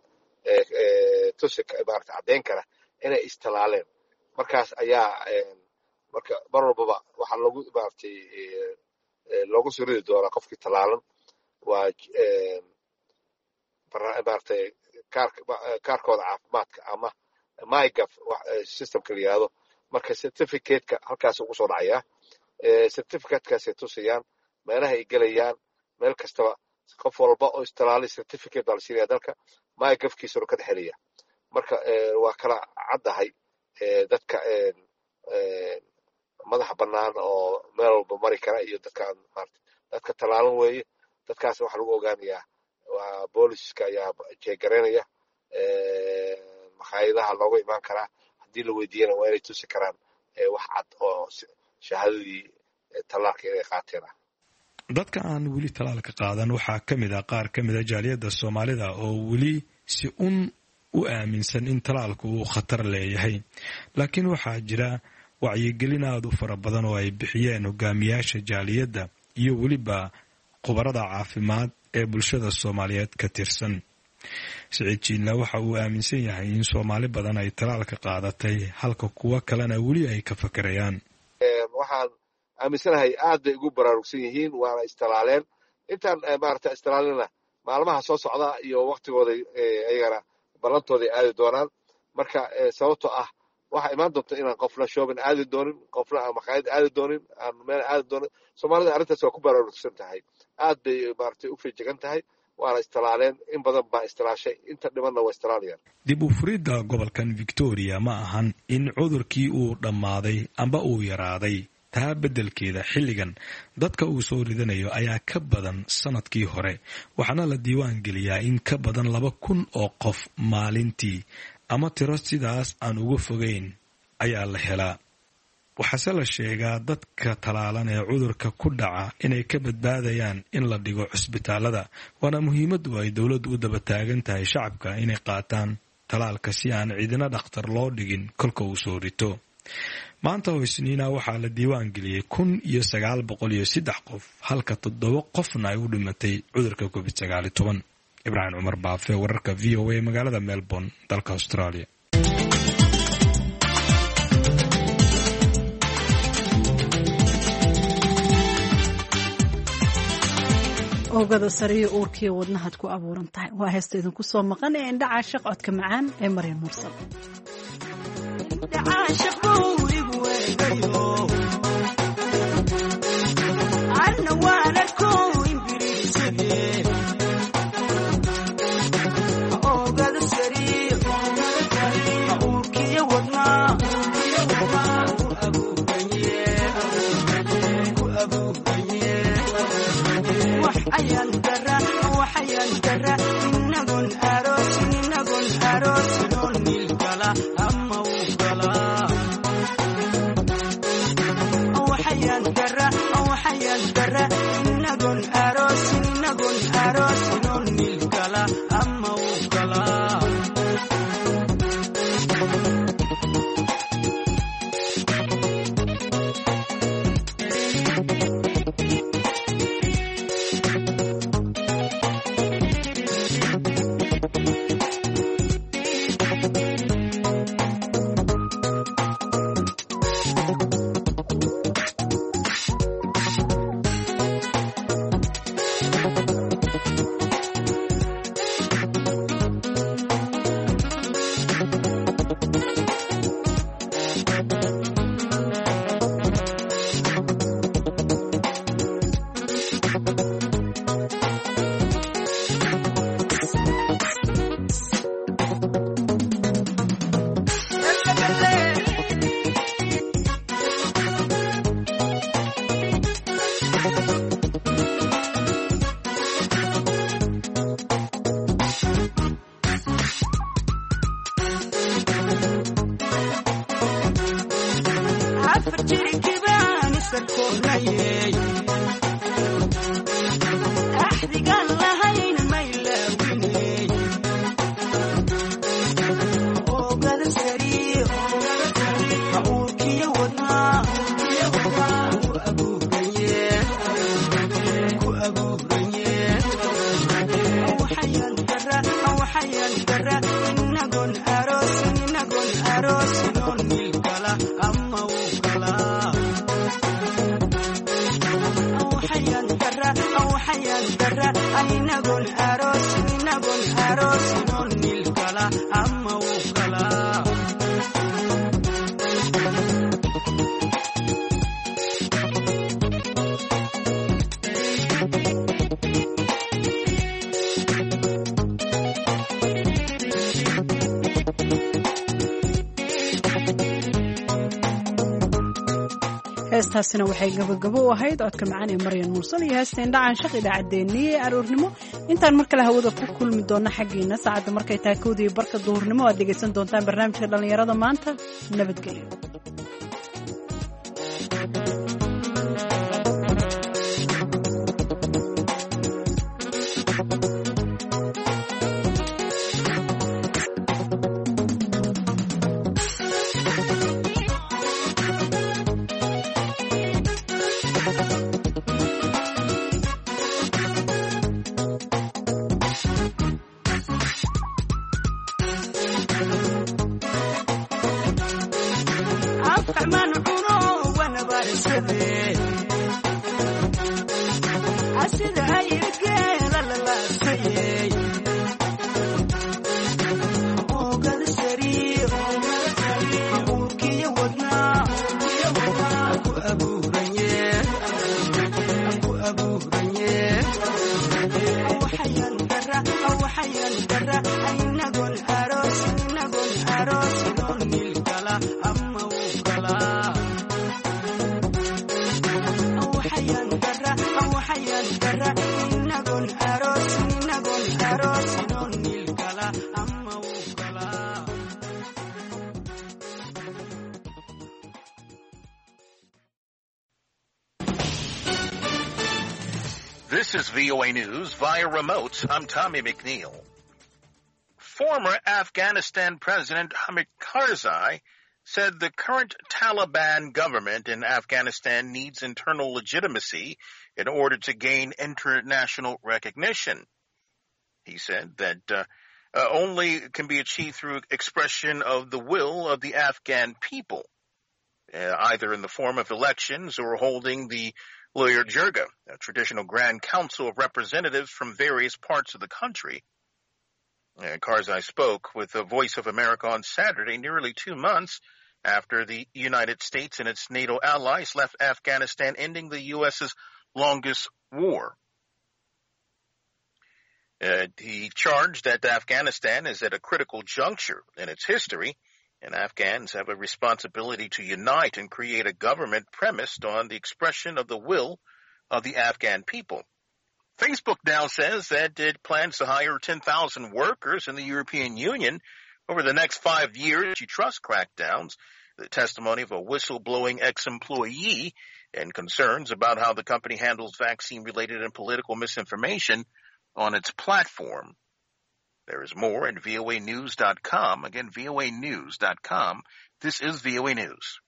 tusi maaragtay caddayn kara inay istalaaleen markaas ayaa marka mar walbaba waxaa loogu maaragtay loogu soo ridi doonaa qofkii talaalan waa maaragtay kaarkooda caafimaadka ama mygaf systemka la yihahdo marka certificateka halkaas ugu soo dhacayaa certificatekaasay tusayaan meelaha ay gelayaan meel kastaba qof walba oo istalaalay certificate baa la siinaya dalka mygafkiisuna ka dhexelaya marka waa kala caddahay dadka madaxa bannaan oo meel walba mari kara iyo dadkaan maarata dadka talaalan weeye dadkaas waxaa lagu ogaanayaa waa booliska ayaa jeegaraynaya maqaayadaha looga imaan karaa haddii la weydiiyana waa inay tusi karaan wax cad oo shahaadadii talaalka inay qaateen ah dadka aan weli talaalka qaadan waxaa ka mid ah qaar ka mid a jaaliyadda Soomaalida oo weli si un u aaminsan in talaalku uu khatar leeyahay laakiin waxaa jira wacyigelin aad u fara badan oo ay bixiyeen hogaamiyaasha jaaliyadda iyo weliba khubarada caafimaad ee bulshada Soomaaliyeed ka tirsan siciid jiinla waxa uu aaminsan yahay in soomaali badan ay talaalka qaadatay halka kuwo kalena weli ay ka fakarayaan. waxaan aaminsanahay aad bay ugu baraarugsan yihiin waana istalaaleen intaan maarata istalaalina maalmaha soo socda iyo waktigooda ayagana ballantooday aadi doonaan marka sababtoo ah waxaa imaan doonta inaan qofna shoobin aadi doonin qofna aan maqaayad aadi doonin aan meel aadi doonin soomaalida arrintaas waa ku baraarugsan tahay aad bay maaragtay u feejigan tahay waana istalaaleen in badan baa istalaashay inta dhimanna waa istalaalayaan. dib u furidda gobolkan victoria ma ahan in cudurkii uu dhammaaday amba uu yaraaday. taa beddelkeeda xilligan dadka uu soo ridanayo ayaa ka badan sanadkii hore waxaana la diiwaan geliyaa in ka badan laba kun oo qof maalintii ama tiro sidaas aan uga fogeyn ayaa la helaa. waxaase la sheegaa dadka talaalan ee cudurka ku dhaca inay ka badbaadayaan in la dhigo cusbitaalada waana muhiimaddu ay dowladdu u daba taagan tahay shacabka inay qaataan talaalka si aan cidina dhakhtar loo dhigin kolka uu soo rito. maanta oo isniina waxaa la diiwaan geliyey kun iyo sagaal boqol iyo saddex qof halka toddoba qofna ay u dhimatay cudurka covid sagaal iyo toban. ibraahim cumar baafe wararka v o a magaalada melbourne dalka australia. oogada sariyo uurkiiyo wadnahaad ku abuuran tahay waa heesta idinku soo maqan ee indhaca shaq codka macaan ee Maryam Mursal. heestaasina waxay gabagabo u ahayd codka macaan ee Maryam Mursal iyo heesta indhacan shaq idaacadeennii ee aroornimo intaan mar kale hawada ku kulmi doona xaggeena saacada markay tahay kowdii barka duhurnimo aad dhegeysan doontaan barnaamijka dhalinyarada maanta nabadgelyo. ama wuu galaa waxayaan dara waxayaan dara inagon aroos inagon aroos non il gala ama wuu galaa. This is V O A News via remote. I'm Tommy McNeil. Former Afghanistan President Hamid Karzai said the current Taliban government in Afghanistan needs internal legitimacy in order to gain international recognition. He said that uh, uh, only can be achieved through expression of the will of the Afghan people, uh, either in the form of elections or holding the Lawyer Jirga, a traditional Grand Council of representatives from various parts of the country. Uh, Karzai spoke with the Voice of America on Saturday, nearly two months after the United States and its NATO allies left Afghanistan, ending the U S's longest war. Uh, he charged that Afghanistan is at a critical juncture in its history, and Afghans have a responsibility to unite and create a government premised on the expression of the will of the Afghan people. Facebook now says that it plans to hire ten thousand workers in the European Union over the next five years to trust crackdowns, the testimony of a whistleblowing ex-employee, and concerns about how the company handles vaccine-related and political misinformation on its platform. There is more at V O A news dot com. Again, V O A news dot com. This is V O A News.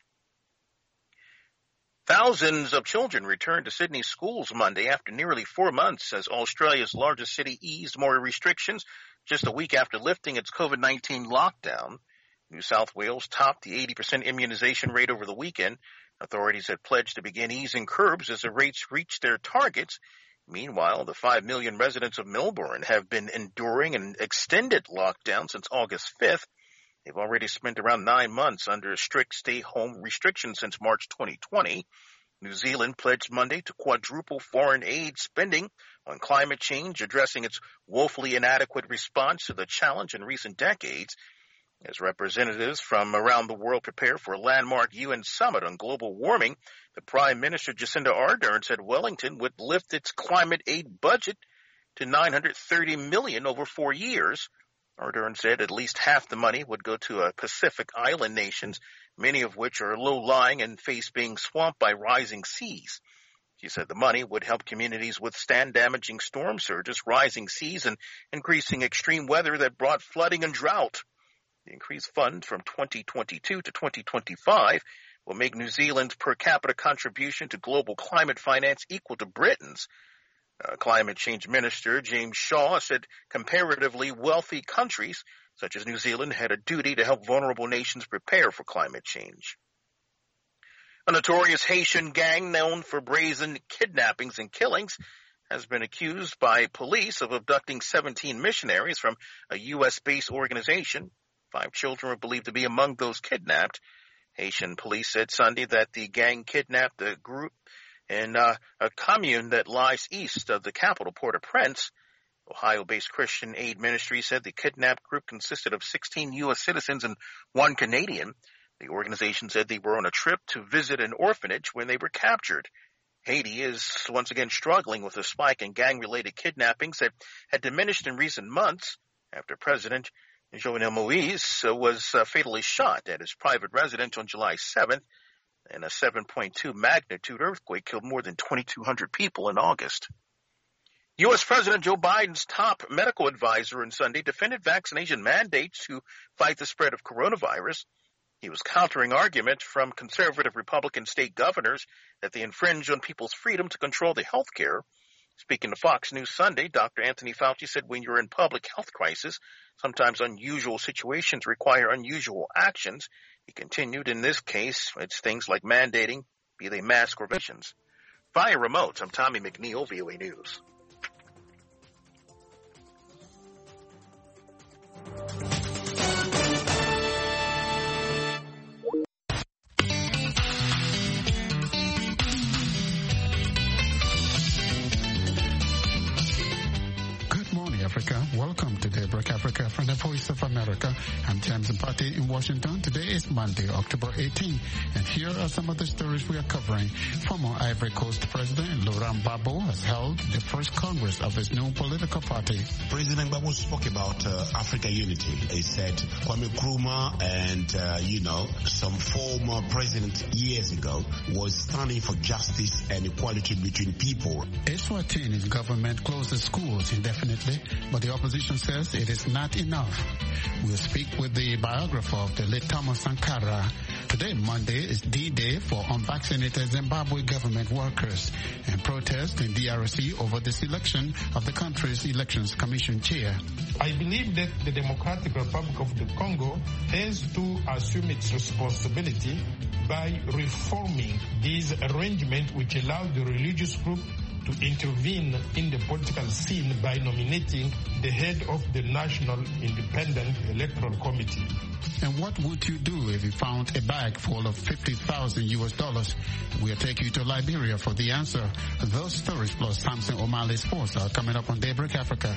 Thousands of children returned to Sydney schools Monday after nearly four months as Australia's largest city eased more restrictions just a week after lifting its COVID nineteen lockdown. New South Wales topped the eighty percent immunization rate over the weekend. Authorities had pledged to begin easing curbs as the rates reached their targets. Meanwhile, the five million residents of Melbourne have been enduring an extended lockdown since August fifth. They've already spent around nine months under strict stay-home restrictions since March twenty twenty. New Zealand pledged Monday to quadruple foreign aid spending on climate change, addressing its woefully inadequate response to the challenge in recent decades. As representatives from around the world prepare for a landmark U N summit on global warming, the Prime Minister Jacinda Ardern said Wellington would lift its climate aid budget to nine hundred thirty million dollars over four years. Ardern said at least half the money would go to uh, Pacific Island nations, many of which are low-lying and face being swamped by rising seas. She said the money would help communities withstand damaging storm surges, rising seas, and increasing extreme weather that brought flooding and drought. The increased fund from twenty twenty-two to twenty twenty-five will make New Zealand's per capita contribution to global climate finance equal to Britain's. Uh, Climate Change Minister James Shaw said comparatively wealthy countries, such as New Zealand, had a duty to help vulnerable nations prepare for climate change. A notorious Haitian gang known for brazen kidnappings and killings has been accused by police of abducting seventeen missionaries from a U S-based organization. Five children were believed to be among those kidnapped. Haitian police said Sunday that the gang kidnapped a group in uh, a commune that lies east of the capital, Port-au-Prince. Ohio-based Christian Aid Ministry said the kidnapped group consisted of sixteen U S citizens and one Canadian. The organization said they were on a trip to visit an orphanage when they were captured. Haiti is once again struggling with a spike in gang-related kidnappings that had diminished in recent months after President Jovenel Moïse was uh, fatally shot at his private residence on July seventh, and a seven point two magnitude earthquake killed more than twenty-two hundred people in August. U S President Joe Biden's top medical advisor on Sunday defended vaccination mandates to fight the spread of coronavirus. He was countering arguments from conservative Republican state governors that they infringe on people's freedom to control their health care. Speaking to Fox News Sunday, Doctor Anthony Fauci said when you're in public health crisis, sometimes unusual situations require unusual actions. He continued, in this case, it's things like mandating, be they mask or vaccinations. Via remote, I'm Tommy McNeil, V O A News. Africa. Welcome to Daybreak Africa from the Voice of America. I'm James Mpaka. Party in Washington. Today is Monday, October eighteenth, and here are some of the stories we are covering. Former Ivory Coast President Laurent Gbagbo has held the first Congress of his new political party. President Gbagbo spoke about uh, Africa unity. He said Kwame Nkrumah and, uh, you know, some former president years ago was standing for justice and equality between people. Eswatini's government closed the schools indefinitely, but the opposition says it is not enough. We'll speak with the biographer of the late Thomas Sankara. Today, Monday, is D-Day for unvaccinated Zimbabwe government workers and protests in D R C over the selection of the country's elections commission chair. I believe that the Democratic Republic of the Congo has to assume its responsibility by reforming these arrangements which allow the religious group to intervene in the political scene by nominating the head of the National Independent Electoral Committee. And what would you do if you found a bag full of fifty thousand U S dollars? We'll take you to Liberia for the answer. Those stories plus Samson O'Malley's Sports are coming up on Daybreak Africa.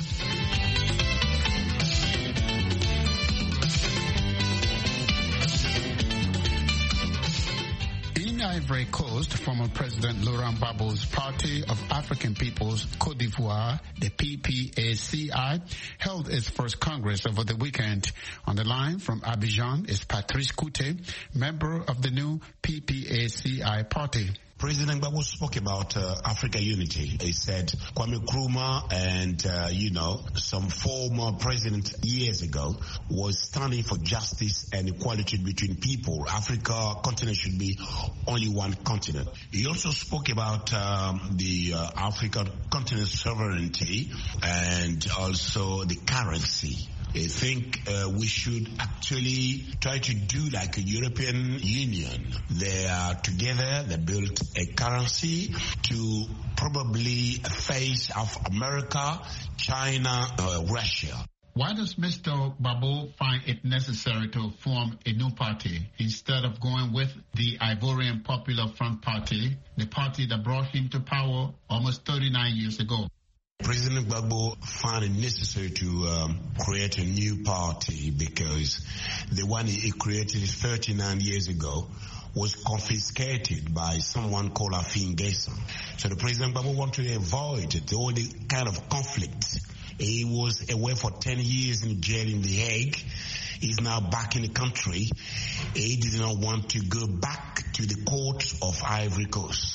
Ivory Coast, former President Laurent Gbagbo's Party of African Peoples, Côte d'Ivoire, the P P A C I, held its first Congress over the weekend. On the line from Abidjan is Patrice Coute, member of the new P P A C I party. President Gbagbo spoke about uh, Africa unity. He said Kwame Nkrumah and, uh, you know, some former president years ago was standing for justice and equality between people. Africa continent should be only one continent. He also spoke about um, the uh, African continent sovereignty and also the currency. I think uh, we should actually try to do like a European Union. They are together, they built a currency to probably face of America, China, uh, Russia. Why does Mister Gbagbo find it necessary to form a new party instead of going with the Ivorian Popular Front Party, the party that brought him to power almost thirty-nine years ago? President Gbagbo found it necessary to um, create a new party because the one he created thirty-nine years ago was confiscated by someone called Afin Gayson. So the President Gbagbo wanted to avoid all the kind of conflict. He was away for ten years in jail in The Hague. He's now back in the country. He did not want to go back to the courts of Ivory Coast.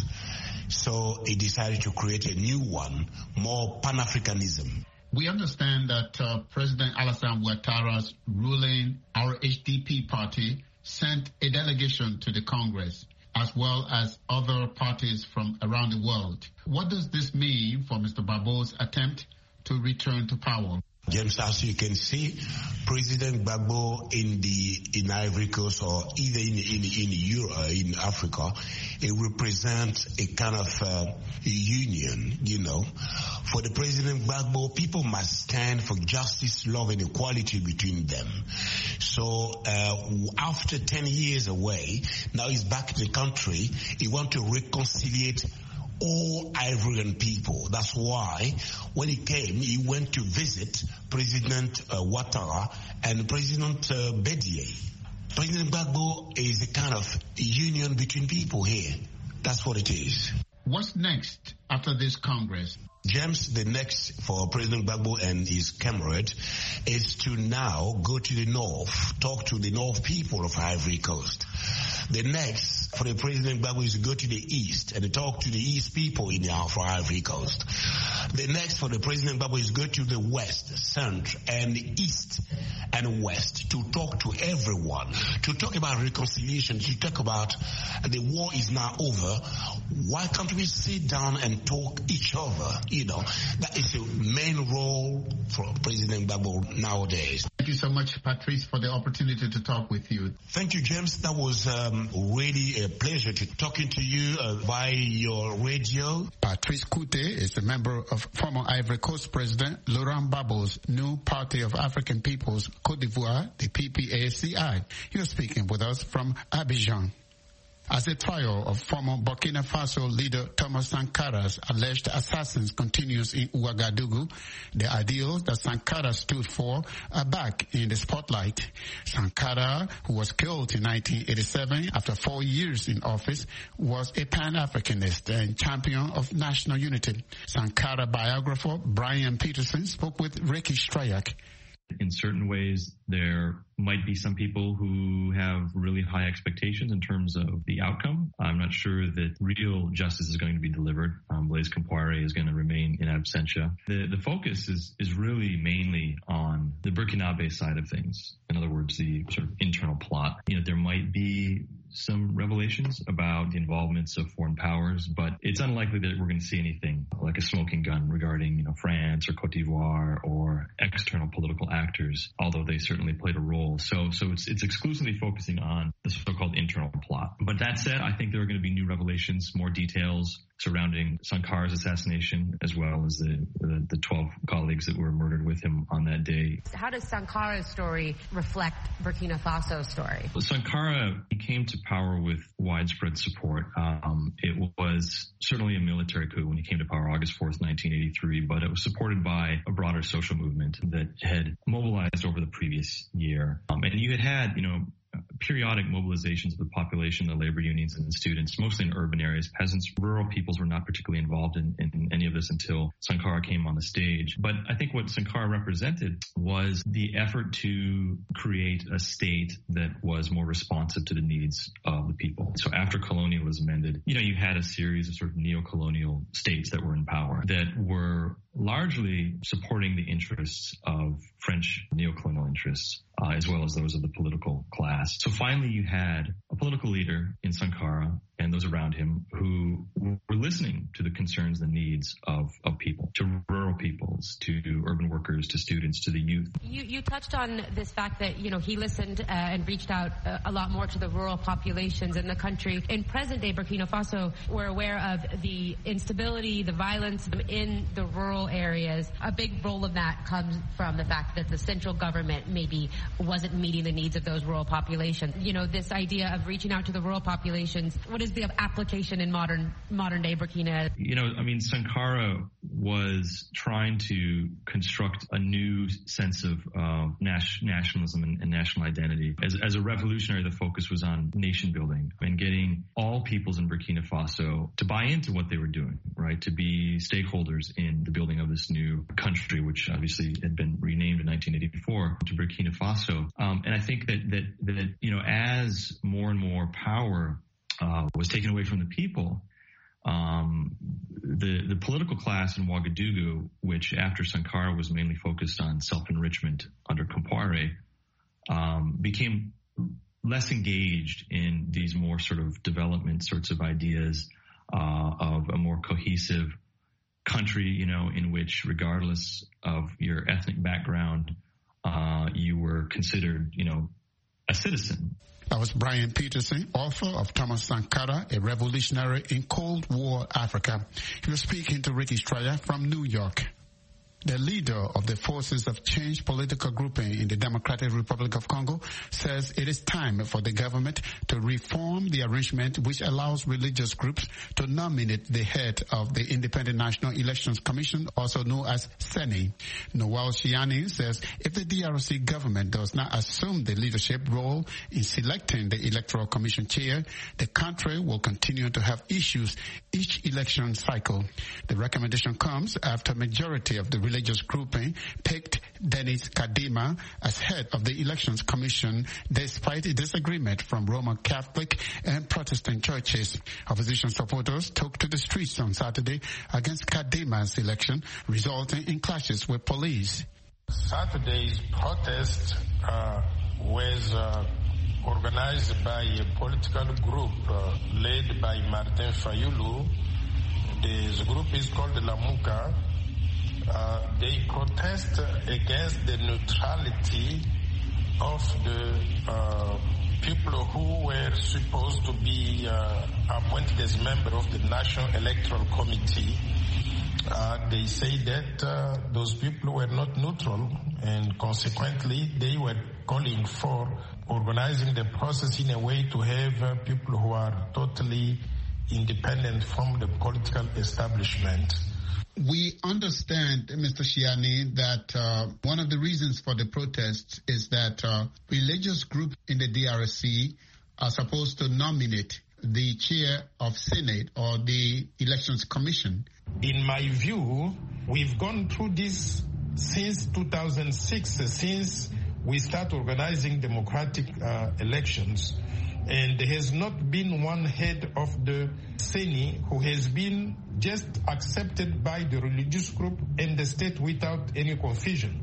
So he decided to create a new one, more Pan-Africanism. We understand that uh, President Alassane Ouattara's ruling R H D P party sent a delegation to the Congress, as well as other parties from around the world. What does this mean for Mister Gbagbo's attempt to return to power? James, as you can see, President Gbagbo in the in Ivory Coast or either in in in Europe, in Africa, it represents a kind of uh, union. You know, for the President Gbagbo, people must stand for justice, love, and equality between them. So uh, after ten years away, now he's back in the country. He wants to reconciliate all Ivorian people. That's why when he came, he went to visit President uh, Ouattara and President uh, Bédié. President Gbagbo is a kind of union between people here. That's what it is. What's next after this Congress? James, the next for President Gbagbo and his comrade is to now go to the north, talk to the north people of Ivory Coast. The next for the President Gbagbo is to go to the east and to talk to the east people in the Ivory Coast. The next for the President Gbagbo is to go to the west, central, and east and west to talk to everyone, to talk about reconciliation, to talk about the war is now over. Why can't we sit down and talk each other? You know, that is the main role for President Gbagbo nowadays. Thank you so much, Patrice, for the opportunity to talk with you. Thank you, James. That was um, really a pleasure to talking to you uh, by your radio. Patrice Coute is a member of former Ivory Coast President Laurent Gbagbo's new Party of African Peoples, Côte d'Ivoire, the P P A C I. You're speaking with us from Abidjan. As the trial of former Burkina Faso leader Thomas Sankara's alleged assassins continues in Ouagadougou, the ideals that Sankara stood for are back in the spotlight. Sankara, who was killed in nineteen eighty-seven after four years in office, was a Pan-Africanist and champion of national unity. Sankara biographer Brian Peterson spoke with Ricky Strayak. In certain ways, there might be some people who have really high expectations in terms of the outcome. I'm not sure that real justice is going to be delivered. Um, Blaise Compaoré is going to remain in absentia. The, the focus is, is really mainly on the Burkinabe side of things. In other words, the sort of internal plot. You know, there might be some revelations about the involvements of foreign powers, but it's unlikely that we're going to see anything like a smoking gun regarding, you know, France or Cote d'Ivoire or external political actors, although they certainly played a role. So, so it's, it's exclusively focusing on the so-called internal plot. But that said, I think there are going to be new revelations, more details surrounding Sankara's assassination, as well as the, the, the twelve colleagues that were murdered with him on that day. How does Sankara's story reflect Burkina Faso's story? Well, Sankara came to power with widespread support. Um, it was certainly a military coup when he came to power August fourth, nineteen eighty-three, but it was supported by a broader social movement that had mobilized over the previous year. Um, and you had had, you know, periodic mobilizations of the population, the labor unions and the students, mostly in urban areas. Peasants, rural peoples were not particularly involved in, in any of this until Sankara came on the stage. But I think what Sankara represented was the effort to create a state that was more responsive to the needs of the people. So after colonialism ended, you know, you had a series of sort of neo-colonial states that were in power that were largely supporting the interests of French neo-colonial interests, uh, as well as those of the political class. So finally you had a political leader in Sankara and those around him who were listening to the concerns, the needs of, of people, to rural peoples, to urban workers, to students, to the youth. You, you touched on this fact that, you know, he listened uh, and reached out uh, a lot more to the rural populations in the country. In present-day Burkina Faso, we're aware of the instability, the violence in the rural areas. A big role of that comes from the fact that the central government maybe wasn't meeting the needs of those rural populations. You know, this idea of reaching out to the rural populations, what is the application in modern modern day Burkina? You know, I mean, Sankara was trying to construct a new sense of uh, nas- nationalism and, and national identity. As, as a revolutionary, the focus was on nation building and getting all peoples in Burkina Faso to buy into what they were doing, right? To be stakeholders in the building of this new country, which obviously had been renamed in nineteen eighty-four to Burkina Faso. Um, and I think that, that, that, you know, as more and more power Uh, was taken away from the people, um, the the political class in Ouagadougou, which after Sankara was mainly focused on self-enrichment under Compaoré, um, became less engaged in these more sort of development sorts of ideas uh, of a more cohesive country, you know, in which regardless of your ethnic background, uh, you were considered, you know, a citizen. That was Brian Peterson, author of Thomas Sankara, a revolutionary in Cold War Africa. He was speaking to Ricky Strayer from New York. The leader of the Forces of Change political grouping in the Democratic Republic of Congo says it is time for the government to reform the arrangement which allows religious groups to nominate the head of the Independent National Elections Commission, also known as Seni. Noel Shiani says if the D R C government does not assume the leadership role in selecting the Electoral Commission chair, the country will continue to have issues each election cycle. The recommendation comes after majority of the religious grouping picked Denis Kadima as head of the Elections Commission despite a disagreement from Roman Catholic and Protestant churches. Opposition supporters took to the streets on Saturday against Kadima's election, resulting in clashes with police. Saturday's protest uh, was uh, organized by a political group uh, led by Martin Fayulu. This group is called Lamuka. Uh, they protest against the neutrality of the uh, people who were supposed to be uh, appointed as members of the National Electoral Committee. Uh, they say that uh, those people were not neutral, and consequently they were calling for organizing the process in a way to have uh, people who are totally independent from the political establishment. We understand, Mister Shiani, that uh, one of the reasons for the protests is that uh, religious groups in the D R C are supposed to nominate the chair of Senate or the Elections Commission. In my view, we've gone through this since two thousand six, since we start organizing democratic uh, elections. And there has not been one head of the Senate who has been just accepted by the religious group and the state without any confusion.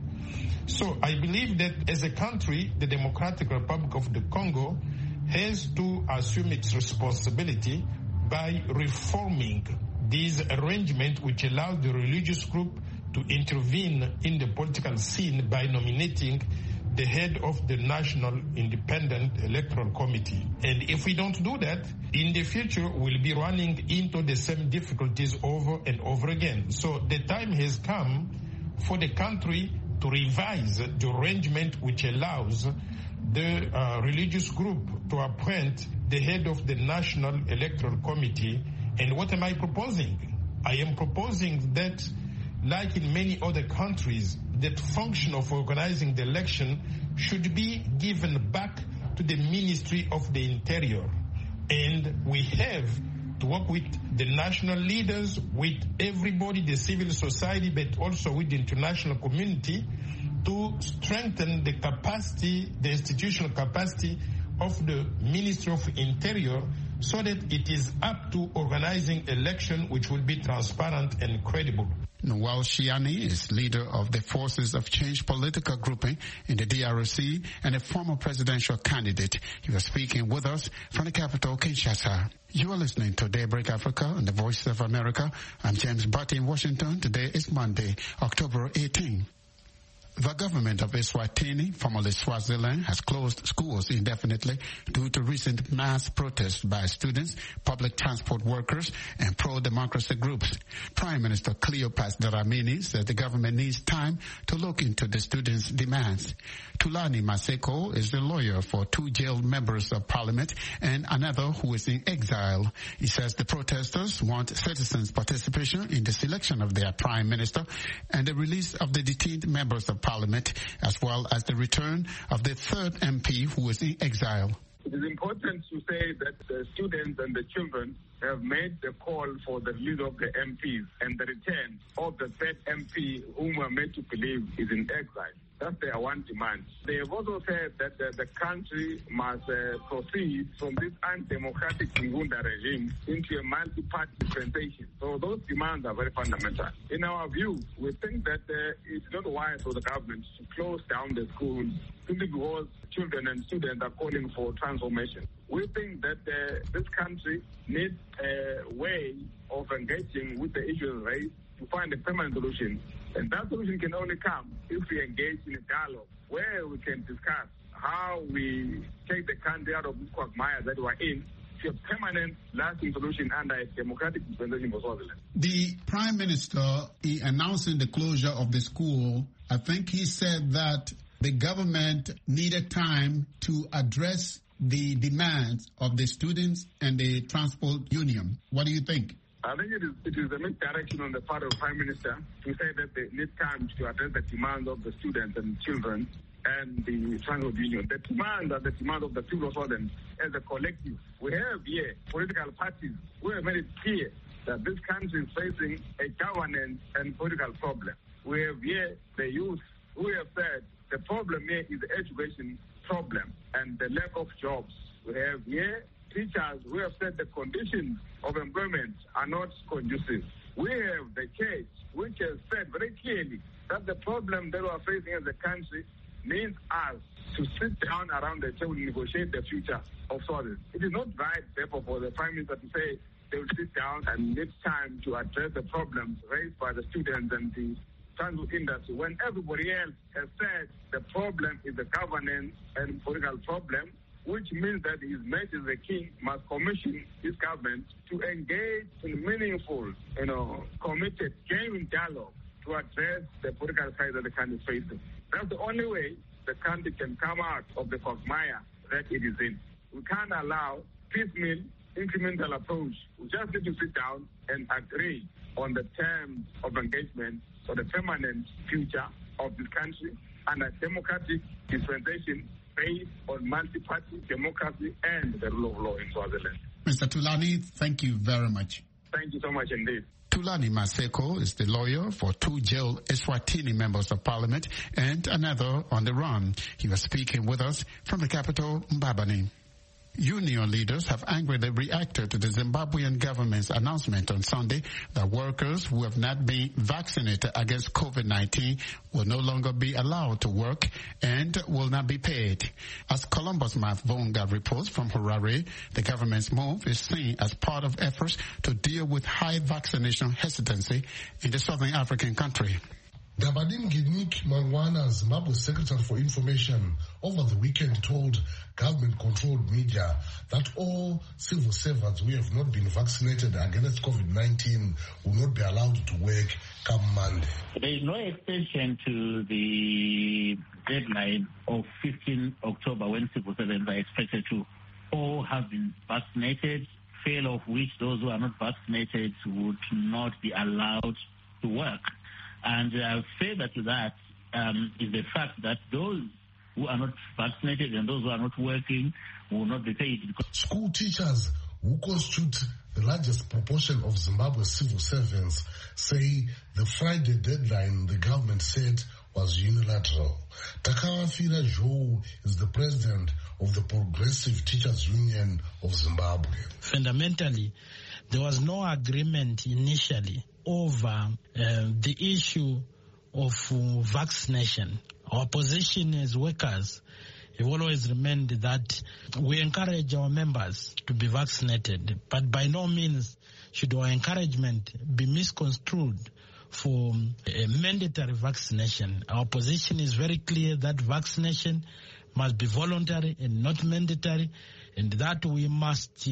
So I believe that as a country, the Democratic Republic of the Congo has to assume its responsibility by reforming this arrangement which allows the religious group to intervene in the political scene by nominating the head of the National Independent Electoral Committee. And if we don't do that, in the future we'll be running into the same difficulties over and over again. So the time has come for the country to revise the arrangement which allows the uh, religious group to appoint the head of the National Electoral Committee. And what am I proposing? I am proposing that, like in many other countries, that function of organizing the election should be given back to the Ministry of the Interior. And we have to work with the national leaders, with everybody, the civil society, but also with the international community to strengthen the capacity, the institutional capacity of the Ministry of Interior so that it is up to organizing election which will be transparent and credible. Noel Shiani is leader of the Forces of Change political grouping in the D R C and a former presidential candidate. He was speaking with us from the capital, Kinshasa. You are listening to Daybreak Africa on the Voice of America. I'm James Butte in Washington. Today is Monday, October eighteenth. The government of Eswatini, formerly Swaziland, has closed schools indefinitely due to recent mass protests by students, public transport workers, and pro-democracy groups. Prime Minister Cleopas Dramini said the government needs time to look into the students' demands. Tulani Maseko is the lawyer for two jailed members of parliament and another who is in exile. He says the protesters want citizens' participation in the selection of their prime minister and the release of the detained members of parliament, as well as the return of the third M P who is in exile. It is important to say that the students and the children have made the call for the release of the M Ps and the return of the third M P whom we are made to believe is in exile. That's their one demand. They have also said that the, the country must uh, proceed from this undemocratic Ngunda regime into a multi-party dispensation. So those demands are very fundamental. In our view, we think that uh, it's not wise for the government to close down the schools simply because children and students are calling for transformation. We think that uh, this country needs a way of engaging with the issues raised to find a permanent solution. And that solution can only come if we engage in a dialogue where we can discuss how we take the country out of this quagmire that we're in to a permanent, lasting solution under a democratic dispensation for Swaziland. The Prime Minister, he announcing the closure of the school, I think he said that the government needed time to address the demands of the students and the transport union. What do you think? I think it is, it is a misdirection on the part of the Prime Minister to say that they need time to address the demands of the students and children and the transport union. The demands are the demands of the people of Swaziland as a collective. We have here political parties who have made it clear that this country is facing a governance and political problem. We have here the youth who have said the problem here is the education problem and the lack of jobs. We have here teachers who have said the conditions of employment are not conducive. We have the church which has said very clearly that the problem that we are facing as a country needs us to sit down around the table and negotiate the future of Swaziland. It is not right, therefore, for the Prime Minister to say they will sit down and need time to address the problems raised by the students and the transport industry when everybody else has said the problem is the governance and political problem, which means that His Majesty the King must commission his government to engage in meaningful, you know, committed, genuine dialogue to address the political crisis that the country is facing. That's the only way the country can come out of the quagmire that it is in. We can't allow piecemeal, incremental approach. We just need to sit down and agree on the terms of engagement for the permanent future of this country and a democratic dispensation based on multi-party democracy and the rule of law in Swaziland. Mister Thulani, thank you very much. Thank you so much indeed. Thulani Maseko is the lawyer for two jailed Eswatini members of parliament and another on the run. He was speaking with us from the capital, Mbabane. Union leaders have angrily reacted to the Zimbabwean government's announcement on Sunday that workers who have not been vaccinated against COVID nineteen will no longer be allowed to work and will not be paid. As Columbus Mavunga reports from Harare, the government's move is seen as part of efforts to deal with high vaccination hesitancy in the southern African country. Dabadingi Nick Mangwana, Zimbabwe's Secretary for Information, over the weekend told government-controlled media that all civil servants who have not been vaccinated against COVID nineteen will not be allowed to work come Monday. There is no extension to the deadline of fifteenth October when civil servants are expected to all have been vaccinated, fail of which those who are not vaccinated would not be allowed to work. And uh, further to that um, is the fact that those who are not vaccinated and those who are not working will not be paid. School teachers, who constitute the largest proportion of Zimbabwe's civil servants, say the Friday deadline the government said was unilateral. Takawafira Joe is the president of the Progressive Teachers Union of Zimbabwe. Fundamentally, there was no agreement initially over uh, the issue of uh, vaccination. Our position as workers have always remained that we encourage our members to be vaccinated, but by no means should our encouragement be misconstrued for a mandatory vaccination. Our position is very clear that vaccination must be voluntary and not mandatory, and that we must uh,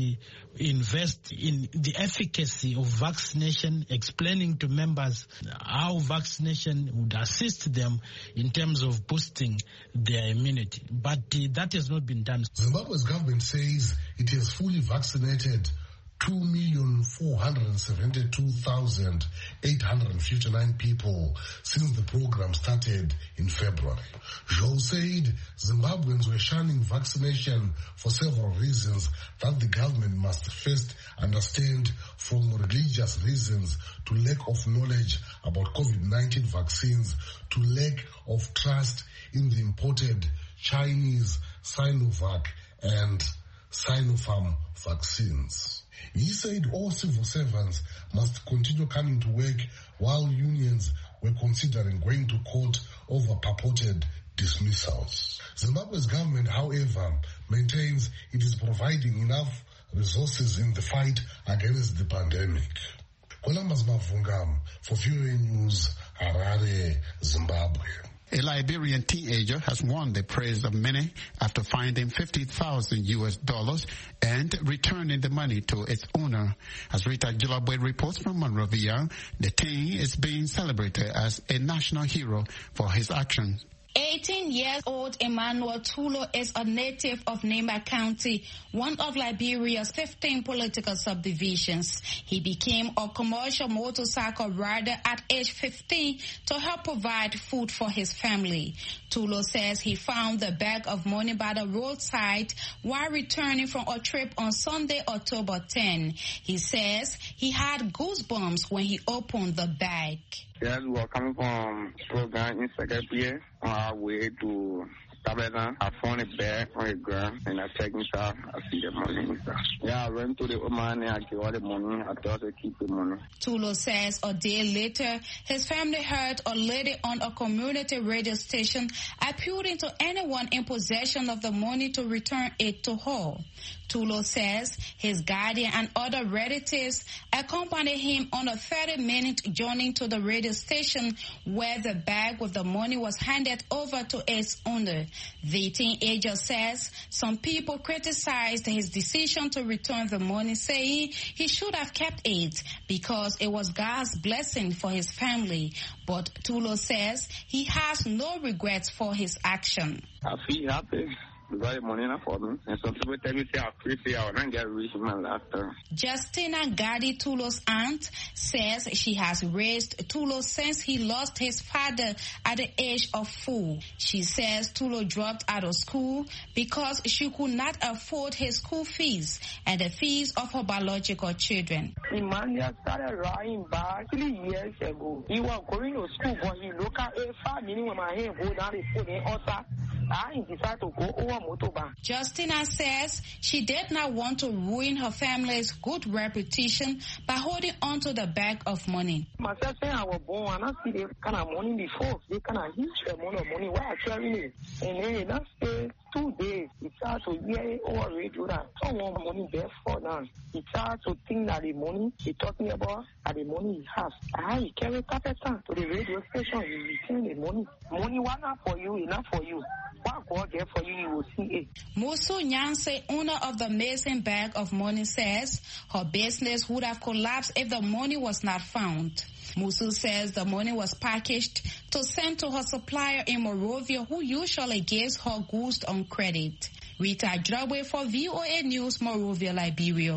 invest in the efficacy of vaccination, explaining to members how vaccination would assist them in terms of boosting their immunity. But uh, that has not been done. Zimbabwe's government says it has fully vaccinated two million four hundred seventy-two thousand eight hundred fifty-nine people since the program started in February. Joe said Zimbabweans were shunning vaccination for several reasons that the government must first understand, from religious reasons to lack of knowledge about COVID nineteen vaccines to lack of trust in the imported Chinese Sinovac and Sinopharm vaccines. He said all civil servants must continue coming to work while unions were considering going to court over purported dismissals. Zimbabwe's government, however, maintains it is providing enough resources in the fight against the pandemic. Columbus Mavunga for V O A News, Harare, Zimbabwe. A Liberian teenager has won the praise of many after finding fifty thousand U S dollars and returning the money to its owner. As Rita Gilabwe reports from Monrovia, the teen is being celebrated as a national hero for his actions. eighteen-year-old Emmanuel Tulo is a native of Nema County, one of Liberia's fifteen political subdivisions. He became a commercial motorcycle rider at age fifteen to help provide food for his family. Tulo says he found the bag of money by the roadside while returning from a trip on Sunday, October tenth. He says he had goosebumps when he opened the bag. Yes, we were coming from program in Secretary on our way to Tabena. I found a bag on the ground and I checked inside. I see the money inside. Yeah, I went to the woman and I gave all the money. I thought to keep the money. Tulo says a day later, his family heard a lady on a community radio station appealing to anyone in possession of the money to return it to her. Tulo says his guardian and other relatives accompanied him on a thirty-minute journey to the radio station where the bag with the money was handed over to its owner. The teenager says some people criticized his decision to return the money, saying he should have kept it because it was God's blessing for his family. But Tulo says he has no regrets for his action. I feel happy. because the money not for me. And some people tell me, say, I pray, say, I will not get rich in my lifetime. Justina Gadi, Tulo's aunt, says she has raised Tulo since he lost his father at the age of four. She says Tulo dropped out of school because she could not afford his school fees and the fees of her biological children. Emmanuel started riding back three years ago. He was going to school, but he looked at a five minutes when my hand go down the phone and also I decided to go over motorbike. Justina says she did not want to ruin her family's good reputation by holding on to the bag of money. Myself saying I was born and I see the kind of money before, they kind of huge amount of money. Why I carrying it? And then that's the two days. It's hard to hear over radio that someone money there for now. It's hard to think that the money he talking about and the money he has. I he carry carpet to the radio station. He return the money. Money one not for you, enough for you. What God get for you, you will see it. Musu Nyanse, owner of the missing bag of money, says her business would have collapsed if the money was not found. Musu says the money was packaged to send to her supplier in Monrovia, who usually gives her goods on credit. Rita Drabwe for V O A News, Monrovia, Liberia.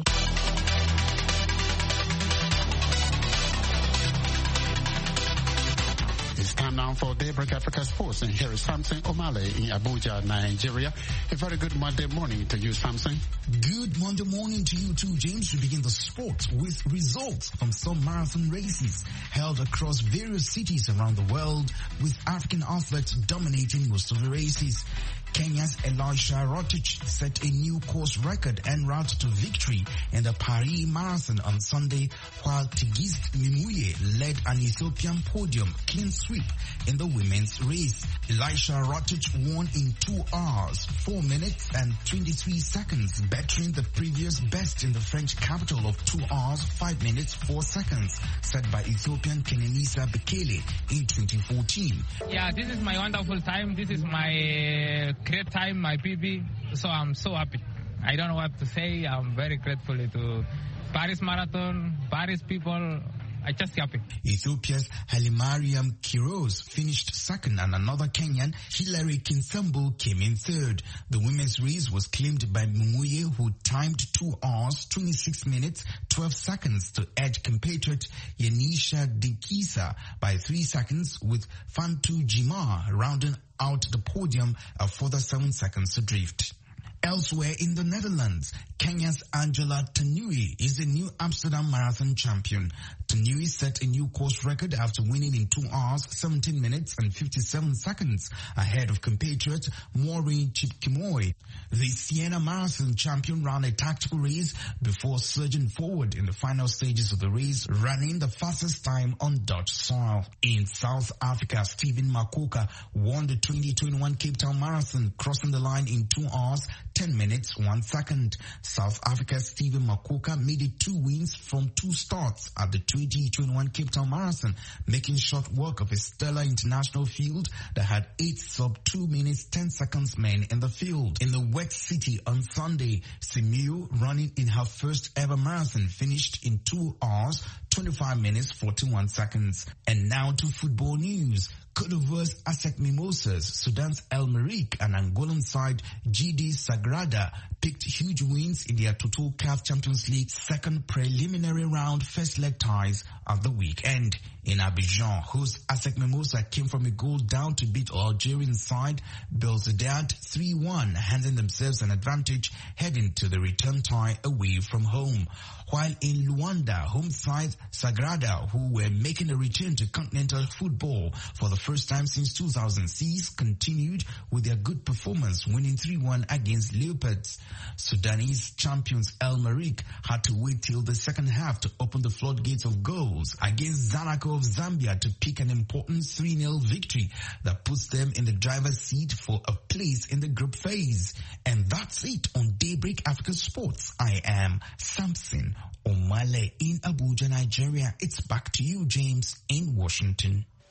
Time now for Daybreak Africa Sports, and here is Samson Omale in Abuja, Nigeria. A very good Monday morning to you, Samson. Good Monday morning to you too, James. We begin the sport with results from some marathon races held across various cities around the world, with African athletes dominating most of the races. Kenya's Elisha Rotich set a new course record en route to victory in the Paris Marathon on Sunday, while Tigist Mimuye led an Ethiopian podium clean sweep in the women's race. Elisha Rotich won in two hours, four minutes and twenty-three seconds, bettering the previous best in the French capital of two hours, five minutes, four seconds, set by Ethiopian Kenenisa Bekele in twenty fourteen. Yeah, this is my wonderful time. This is my great time, my P B. So I'm so happy. I don't know what to say. I'm very grateful to Paris Marathon, Paris people. I just happy. Ethiopia's Halimariam Kiros finished second, and another Kenyan, Hilary Kinsambo, came in third. The women's race was claimed by Mumuye, who timed two hours, twenty-six minutes, twelve seconds to edge compatriot Yanisha Dikisa by three seconds, with Fantu Jima rounding out the podium a further seven seconds adrift. Elsewhere in the Netherlands, Kenya's Angela Tanui is the new Amsterdam Marathon champion. Tanui set a new course record after winning in two hours, seventeen minutes and fifty-seven seconds ahead of compatriot Maureen Chipkemoi. The Siena Marathon champion ran a tactical race before surging forward in the final stages of the race, running the fastest time on Dutch soil. In South Africa, Stephen Makoka won the twenty twenty-one Cape Town Marathon, crossing the line in two hours, ten minutes, one second. South Africa's Stephen Makoka made it two wins from two starts at the twenty twenty-one Cape Town Marathon, making short work of a stellar international field that had eight sub two minutes, ten seconds men in the field. In the wet city on Sunday, Simiyu, running in her first ever marathon, finished in two hours, twenty-five minutes, forty-one seconds. And now to football news. Cote d'Ivoire's ASEC Mimosas, Sudan's El Merreikh, and Angolan side G D Sagrada picked huge wins in their Total C A F Champions League second preliminary round first leg ties at the weekend. In Abidjan, host ASEC Mimosa came from a goal down to beat Algerian side Belzedad three one, handing themselves an advantage heading to the return tie away from home. While in Luanda, home side Sagrada, who were making a return to continental football for the first time since two thousand six, continued with their good performance, winning three one against Leopards. Sudanese champions El Merreikh had to wait till the second half to open the floodgates of goals against Zanaco of Zambia to pick an important three nil victory that puts them in the driver's seat for a place in the group phase. And that's it on Daybreak Africa Sports. I am Samson Omale in Abuja, Nigeria. It's back to you, James, in Washington.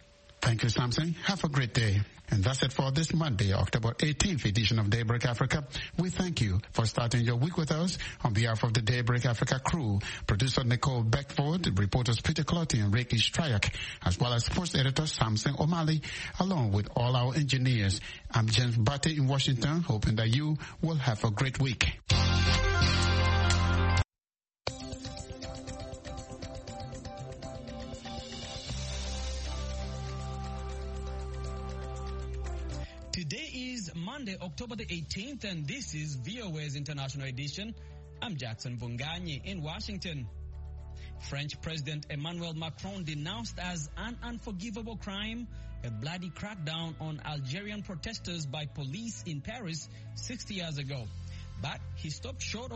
Thank you, Samson. Have a great day. And that's it for this Monday, October eighteenth edition of Daybreak Africa. We thank you for starting your week with us. On behalf of the Daybreak Africa crew, producer Nicole Beckford, reporters Peter Clotty and Ricky Stryak, as well as sports editor Samson O'Malley, along with all our engineers. I'm James Batty in Washington, hoping that you will have a great week. Today is Monday, October the eighteenth, and this is V O A's International Edition. I'm Jackson Bungani in Washington. French President Emmanuel Macron denounced as an unforgivable crime a bloody crackdown on Algerian protesters by police in Paris sixty years ago. But he stopped short of